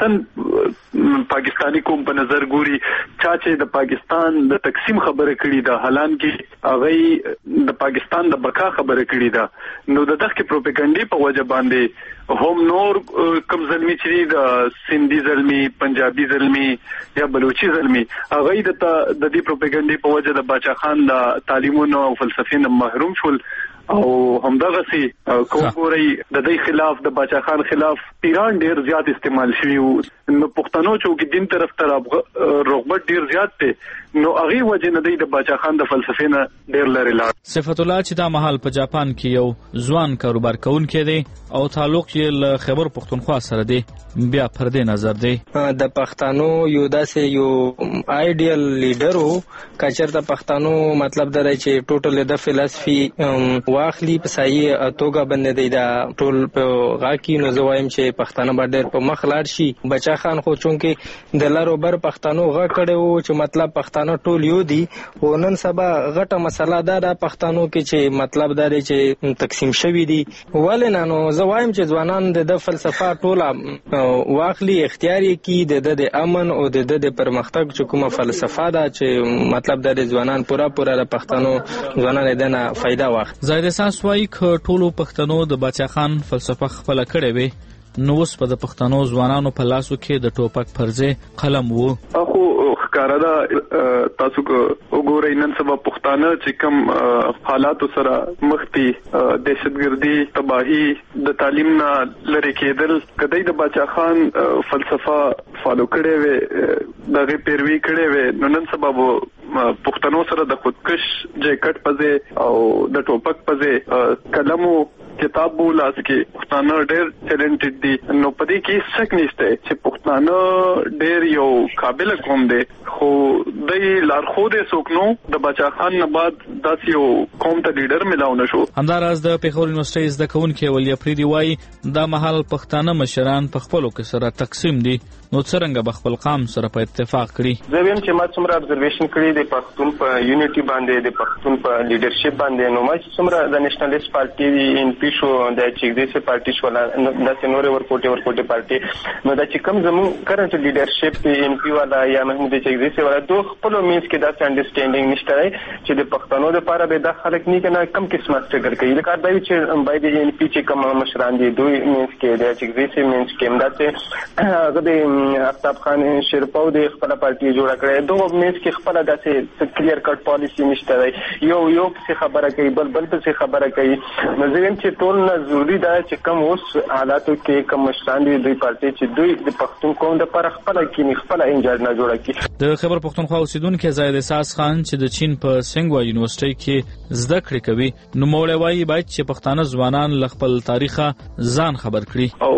تن پاکستانی قوم په نظر ګوري، چا چې د پاکستان د تقسیم خبره کړې ده، حالان کې هغه د پاکستان د بقا خبره کړې ده. نو دغه پروپاګاندا په وجه باندې هم نور کم زلمی چې د سندي زلمی، پنجابي زلمی یا بلوچي زلمی، هغه د دې پروپاګاندا په وجه د بچا خان د تعلیمونو او فلسفې نه محروم شول. او همدغه سي کوګوري د دې خلاف د بچا خان خلاف پیران ډیر زیات استعمال شوی وو. نو پښتنو چې دین طرف ته رغبت ډیر زیات دی، نو هغه وجه نه د بچا خان د فلسفې نه ډیر لري لاړ. صفت الله چې د محل په جاپان کې یو ځوان کاروبار کوونکی دی او تعلق یې له خیبر پښتونخوا سره دی، بیا پردې نظر دی. د پښتنو یو داسې یو آیډیل لیډر وو، کچرته پښتنو مطلب دا دی چې ټوټل د فلسفي واخلي په صحیح توګه باندې دی دا ټول په غاکی. نو زه وایم چې پښتانه به ډېر په مخ لاړ شي. بچا خان خو چونکې د لارو بر پښتنو غا کړی وو چې مطلب پښتانه ټول یو دي، او نن سبا غټه مسله دا د پښتنو کې چې مطلب دا دی چې تقسیم شوی دي. ولې نه؟ نو زه وایم چې ځوانان د فلسفه ټوله واخلي، اختیار یې کړي د امن او د پرمختګ چې کومه فلسفه ده چې مطلب د ځوانان پورا د پښتنو ځوانان دنه فائدہ واخلي. زاهد احساس وايي ټولو پښتنو د بچا خان فلسفه خپل کړې وي، نو اوس په د پښتنو ځوانانو په لاسو کې د ټوپک پرځې قلم وو. اخو ښکارا ده تاسو کو وګورئ، نن سبا پښتانه چې کوم حالات سره مخ دي، دهشتګردي، تباہي، د تعلیم نه لری کېدل، کدی د بچا خان فلسفه فالو کړي وي، دغه پیروي کړي وي، نو نن سبا پښتنو سره د خودکش جیکټ پځه او د ټوپک پځه قلمو کتاب بولاس کې پښتانه ډېر ټیلنټډ دي. نو پدې کې شک نشته چې پښتانه ډېر یو قابل قوم دي، خو د لارښود سوکنو د بچا خان نه بعد داسې یو قوم ته لیډر ملاو نشو. همداراز د پیښور یونیورسيټي زده کوونکي ولی افریدي وايي دا مهال پښتانه مشران په خپلو کې سره تقسیم دي، نو څرنګه به خپل قام سره په اتفاق کړي. زه ویم چې ما څومره ابزرویشن کړی د پښتون په یونټي باندې، د پښتون په لیډرشپ باندې، نو ما څومره د نېشنلیست پارټي ان پی شو، د چګديسي پارټي شو، د سينور ورکوټي پارټي، نو د چې کوم زمون کرنٹ لیډرشپ ان پی والا یا محمود چګديسي والا دوه خپل مینس کې دا انډرستانډینګ نشته چې د پښتنو لپاره به د خلک نه کنه کم قسمه ستګر کوي. لکه دا چې باید ان پی چې کوم مشران دي دوی مینس کې د چګديسي مینس کې همدا چې هغه د افتاب خان شیرپاو د خپل پارټي جوړ کړي، دوه مینس کې خپل داسې کلیر کټ پالیسی نشته، یو څه خبره کوي بل څه خبره کوي. نو زم چې ټول نه ضروری ده چې کوم اوس حالاتو کې کوم مشران دي دوی پارټي چې دوی د پښتون قوم د پر خپل کې خپل انجاز نه جوړ کړي. د خبر پښتونخوا اوسیدونکو زاهد احساس خان چې د چین په سنګوا یونیورسيټي کې زده کړې کوي، نو موړی وايي باید چې پښتانه ځوانان ل خپل تاریخ ځان خبر کړي. او بل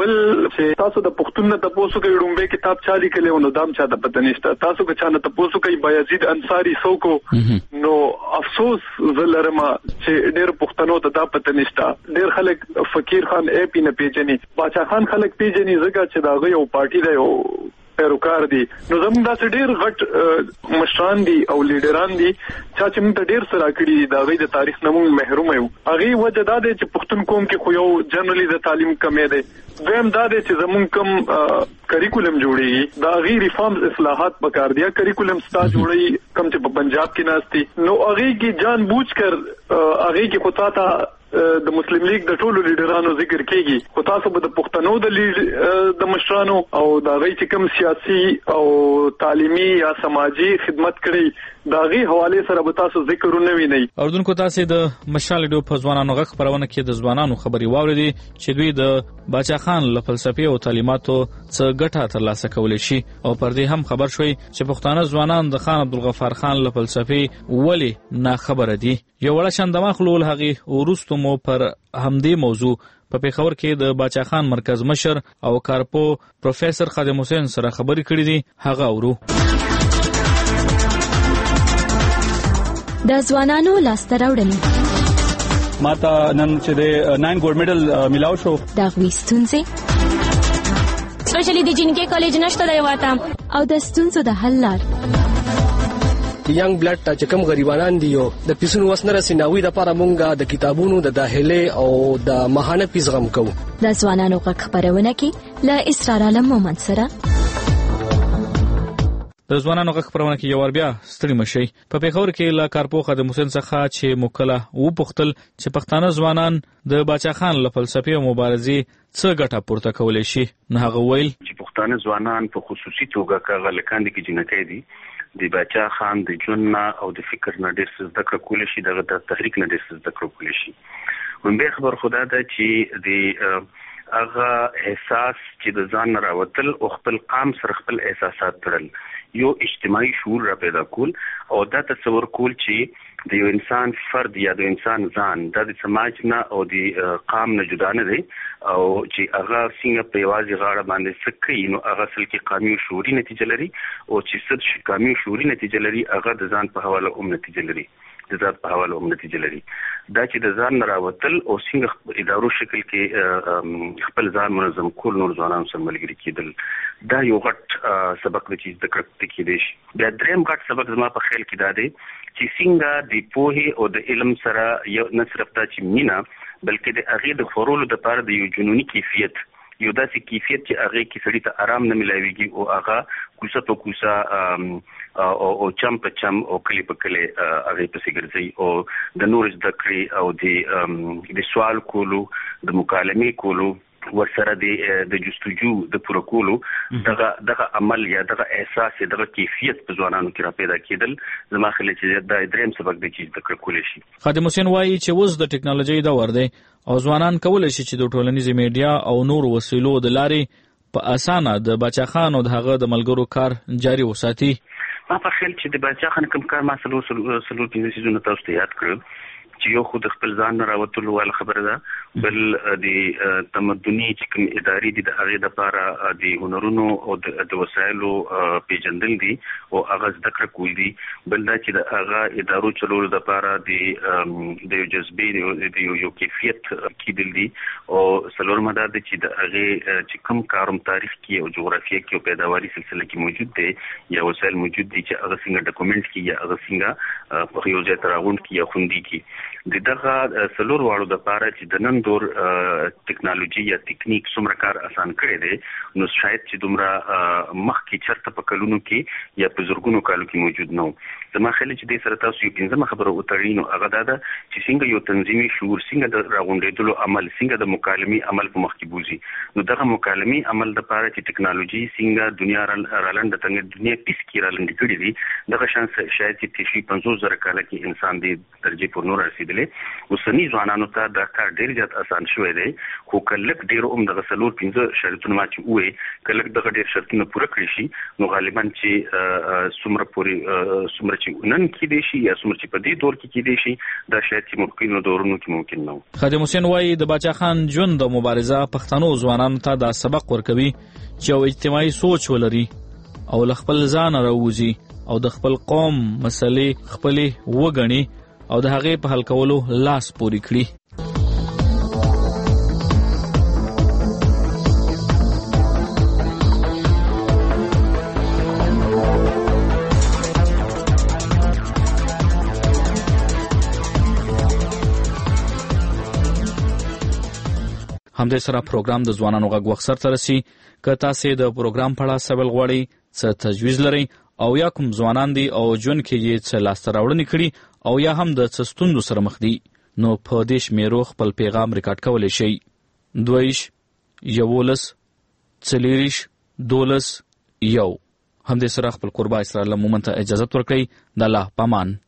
بل چې تاسو د پښتون نه تاسو کې ډومبه کتاب چالي کړي نو دام چا د پته نشته تاسو که چانه تاسو کوي بایزید انصاری سوکو نو افسوس زلرما چې ډېر پښتنو ته دا پته نشته ډېر خلک فقیر خان اے پی نه پیژني باچا خان خلک پیژني زګه چې دا غو پارټي دی او پیروکار دي نو زموږ د ډېر غټ مشران دي او لیډران دي چې موږ ته ډېر سره کړی دا غي د تاریخ نه موږ محروم یو هغه وجه دا دی چې پښتون قوم کې خو یو جنرالي د تعلیم کمې دی دویم دا دی چې زموږ کم کریکولم جوړي دا غي ریفارمز اصلاحات پکار دي کریکولم ستا جوړي کم چې په پنجاب کې ناشتي نو هغه کې جان بوجھ کر هغه کې خطا تا د مسلم لیگ د ټولو لیډرانو ذکر کیږي خو تاسو به د پښتنو د مشرانو او د غي چې کوم سیاسي او تعلیمي یا سماجی خدمت کړي دا غي حواله سره به تاسو ذکرونه ویني اردوونکو تاسو د مشال ډیو په ځوانانو غږ خبرونه کې د ځوانانو خبري واوریدي چې دوی د باچا خان له فلسفي او تعلیماتو څخه ګټه ترلاسه کولای شي او پر دې هم خبر شوي چې پښتانه ځوانان د خان عبدالغفار خان له فلسفي ولی نه خبره دي یو وړ شاندما خلول هغه ورستو مو پر همدې موضوع په پیښور کې د باچا خان مرکز مشر او کارپو پروفیسور خادم حسین سره خبري کړې دي هغه اورو د ځوانانو لاسته راوړنې ماته نن چې د 9 ګولډ میډل ملاو شو د ستونزې سپیشلی د جنکې کالج نشته دی واته او د ستونزو د حل لار ینګ بلډ ته چې کوم غریبانان دي د پیسونو وسنه رسیناوي د لپاره مونږه د کتابونو د داخله او د ماهانه پیس غم کوو د ځوانانو غږ خبرونه کې ل اسرار عالم مومند سره د ځوانانو غږ خبرونه کې یو ور بیا ستړي مشي په پیښور کې ل کارپو خادم حسین څخه چې مکله و پختل چې پښتانه ځوانان د باچا خان له فلسفي او مبارزي څه ګټه پورته کولای شي نه هغه ویل چې پښتانه ځوانان په خصوصي توګه کاغه لکاند کې جنکې دي د باچا خان د جون او د فکر نه ډېر څه ذکر کول شي د تحریک نه ډېر څه ذکر کول شي ومبه خبر خدا ده چې د هغه احساس چې د ځان راوتل او خپل قام سره خپل احساسات تړل یو اجتماعي شعور را پیدا کول او دا تصور کول چې د یو انسان فرد یا د انسان ځان د سماج نه او د قام نه جدا نه دی او چې هغه څنګه په یوازې غاړه باندې سکي نو هغه اصل کې قامي او شعوري نتیجه لري او چې څه قامي او شعوري نتیجه لري هغه د ځان په حواله نتیجه لري د ذات په حواله نتیجه لري دا چې د ځان راوتل او څنګه ادارو شکل کې خپل ځان منظم کول نور ځوانانو سره ملګری کېدل دا یو غټ سبق دی چې د کړکټ کې دی بیا دریم غټ سبق زما په خیال کې دا دی چې څنګه د پوهې او د علم سره یو نه صرف تا چې مینا بلکې د هغه د خورولو د لپاره د یو جنوني کیفیت یو داسې کیفیت چې هغه کې سړی ته آرام نه ملایويږي او هغه کوڅه په کوڅه او چم په چم او کلی په کلی هغه په سیګرځي او د نور زده کړې او د سوال کولو د مکالمې کولو ورسره د جستجو د پوره کولو دغه عمل یا دغه احساس دغه کیفیت په ځوانانو کې را پیدا کېدل زما خیال چې دا دریم سبق دی چې ذکر کول شي خادم حسین وایي چې اوس د ټکنالوژي دور دی او ځوانان کولای شي چې د ټولنیزې میډیا او نور وسیلو د لارې په اسانه د باچا خان او دغه د ملګرو کار جاري وساتي ما په خیال چې د باچا خان کوم کار ما سلو 15 سيزونه تاسو ته یاد کړم چې یو خود خپل ځان راوتلو ول خبره ده بل د تمدني چې کوم ادارې دي د هغه د لپاره د هنرونو او د وسایلو پیژندل دي او هغه ذکر کول دي بل دا چې د هغه ادارو چلول د لپاره د جذبې د یو کیفیت کېدل دي او څلور مدار دي چې د هغه چې کوم کاروم تاریخ کې او جغرافیه کې او پیداواري سلسله کې موجود دي یا وسایل موجود دي چې هغه څنګه ډاکومنټ کې یا هغه څنګه په یو ځای تراغون کې یا خوندي کې دغه څلور واړو د لپاره چې د نن دور ټکنالوژي یا ټکنیک څومره کار آسان کړی دی نو شاید چې دومره مخکې چرته په کلونو کې یا په زرګونو کالو کې موجود نه و زما خیال چې د سره تاسو یو پنځمه خبره وتړئ نو هغه دا ده چې څنګه یو تنظیمي شعور څنګه د راغونډېدلو عمل څنګه د مکالمې عمل په مخ کې بوزي نو دغه مکالمې عمل د لپاره چې ټکنالوژي څنګه دنیا رالند څنګه دنیا پیس کې رالند کړي دي دغه شانس شاید چې 50,000 کال کې انسان د درجه پر نور رسیدلی ویلې اوسنی ځوانانو ته دا کار ډیر زیات آسان شوی دی خو کلک ډیر د غسلور 15 شرطونه ما چې وې کلک دغه ډیر شرطونه پوره کړی شي نو غالبا چې څومره چې نن کې دي شي یا څومره چې په دې دور کې دي شي دا شاید چې ممکن دورونو کې ممکن نه و. خادم حسین وایي د باچا خان ژوند د مبارزه پښتنو ځوانانو ته دا سبق ورکوي چې یو اجتماعي سوچ ولري او له خپل ځان راووځي او د خپل قوم مسلې خپلې وګڼي او د هغې په حل کولو لاس پورې کړي. همدې سره پروګرام د ځوانانو غږ وخت سره رسي. که تاسو د پروګرام په اړه سوال غواړئ څه تجویز لرئ او یا کوم ځوانان دي او ژوند کې یې څه لاسته راوړنې کړي او یا هم د څه ستونزو سره مخ دي نو په دې شمیرو خپل پیغام ریکارډ کولی شئ. 22 11 40 12 1. همدې سره خپل قربا اسرائیل مومن ته اجازه ورکړئ. د الله پامان.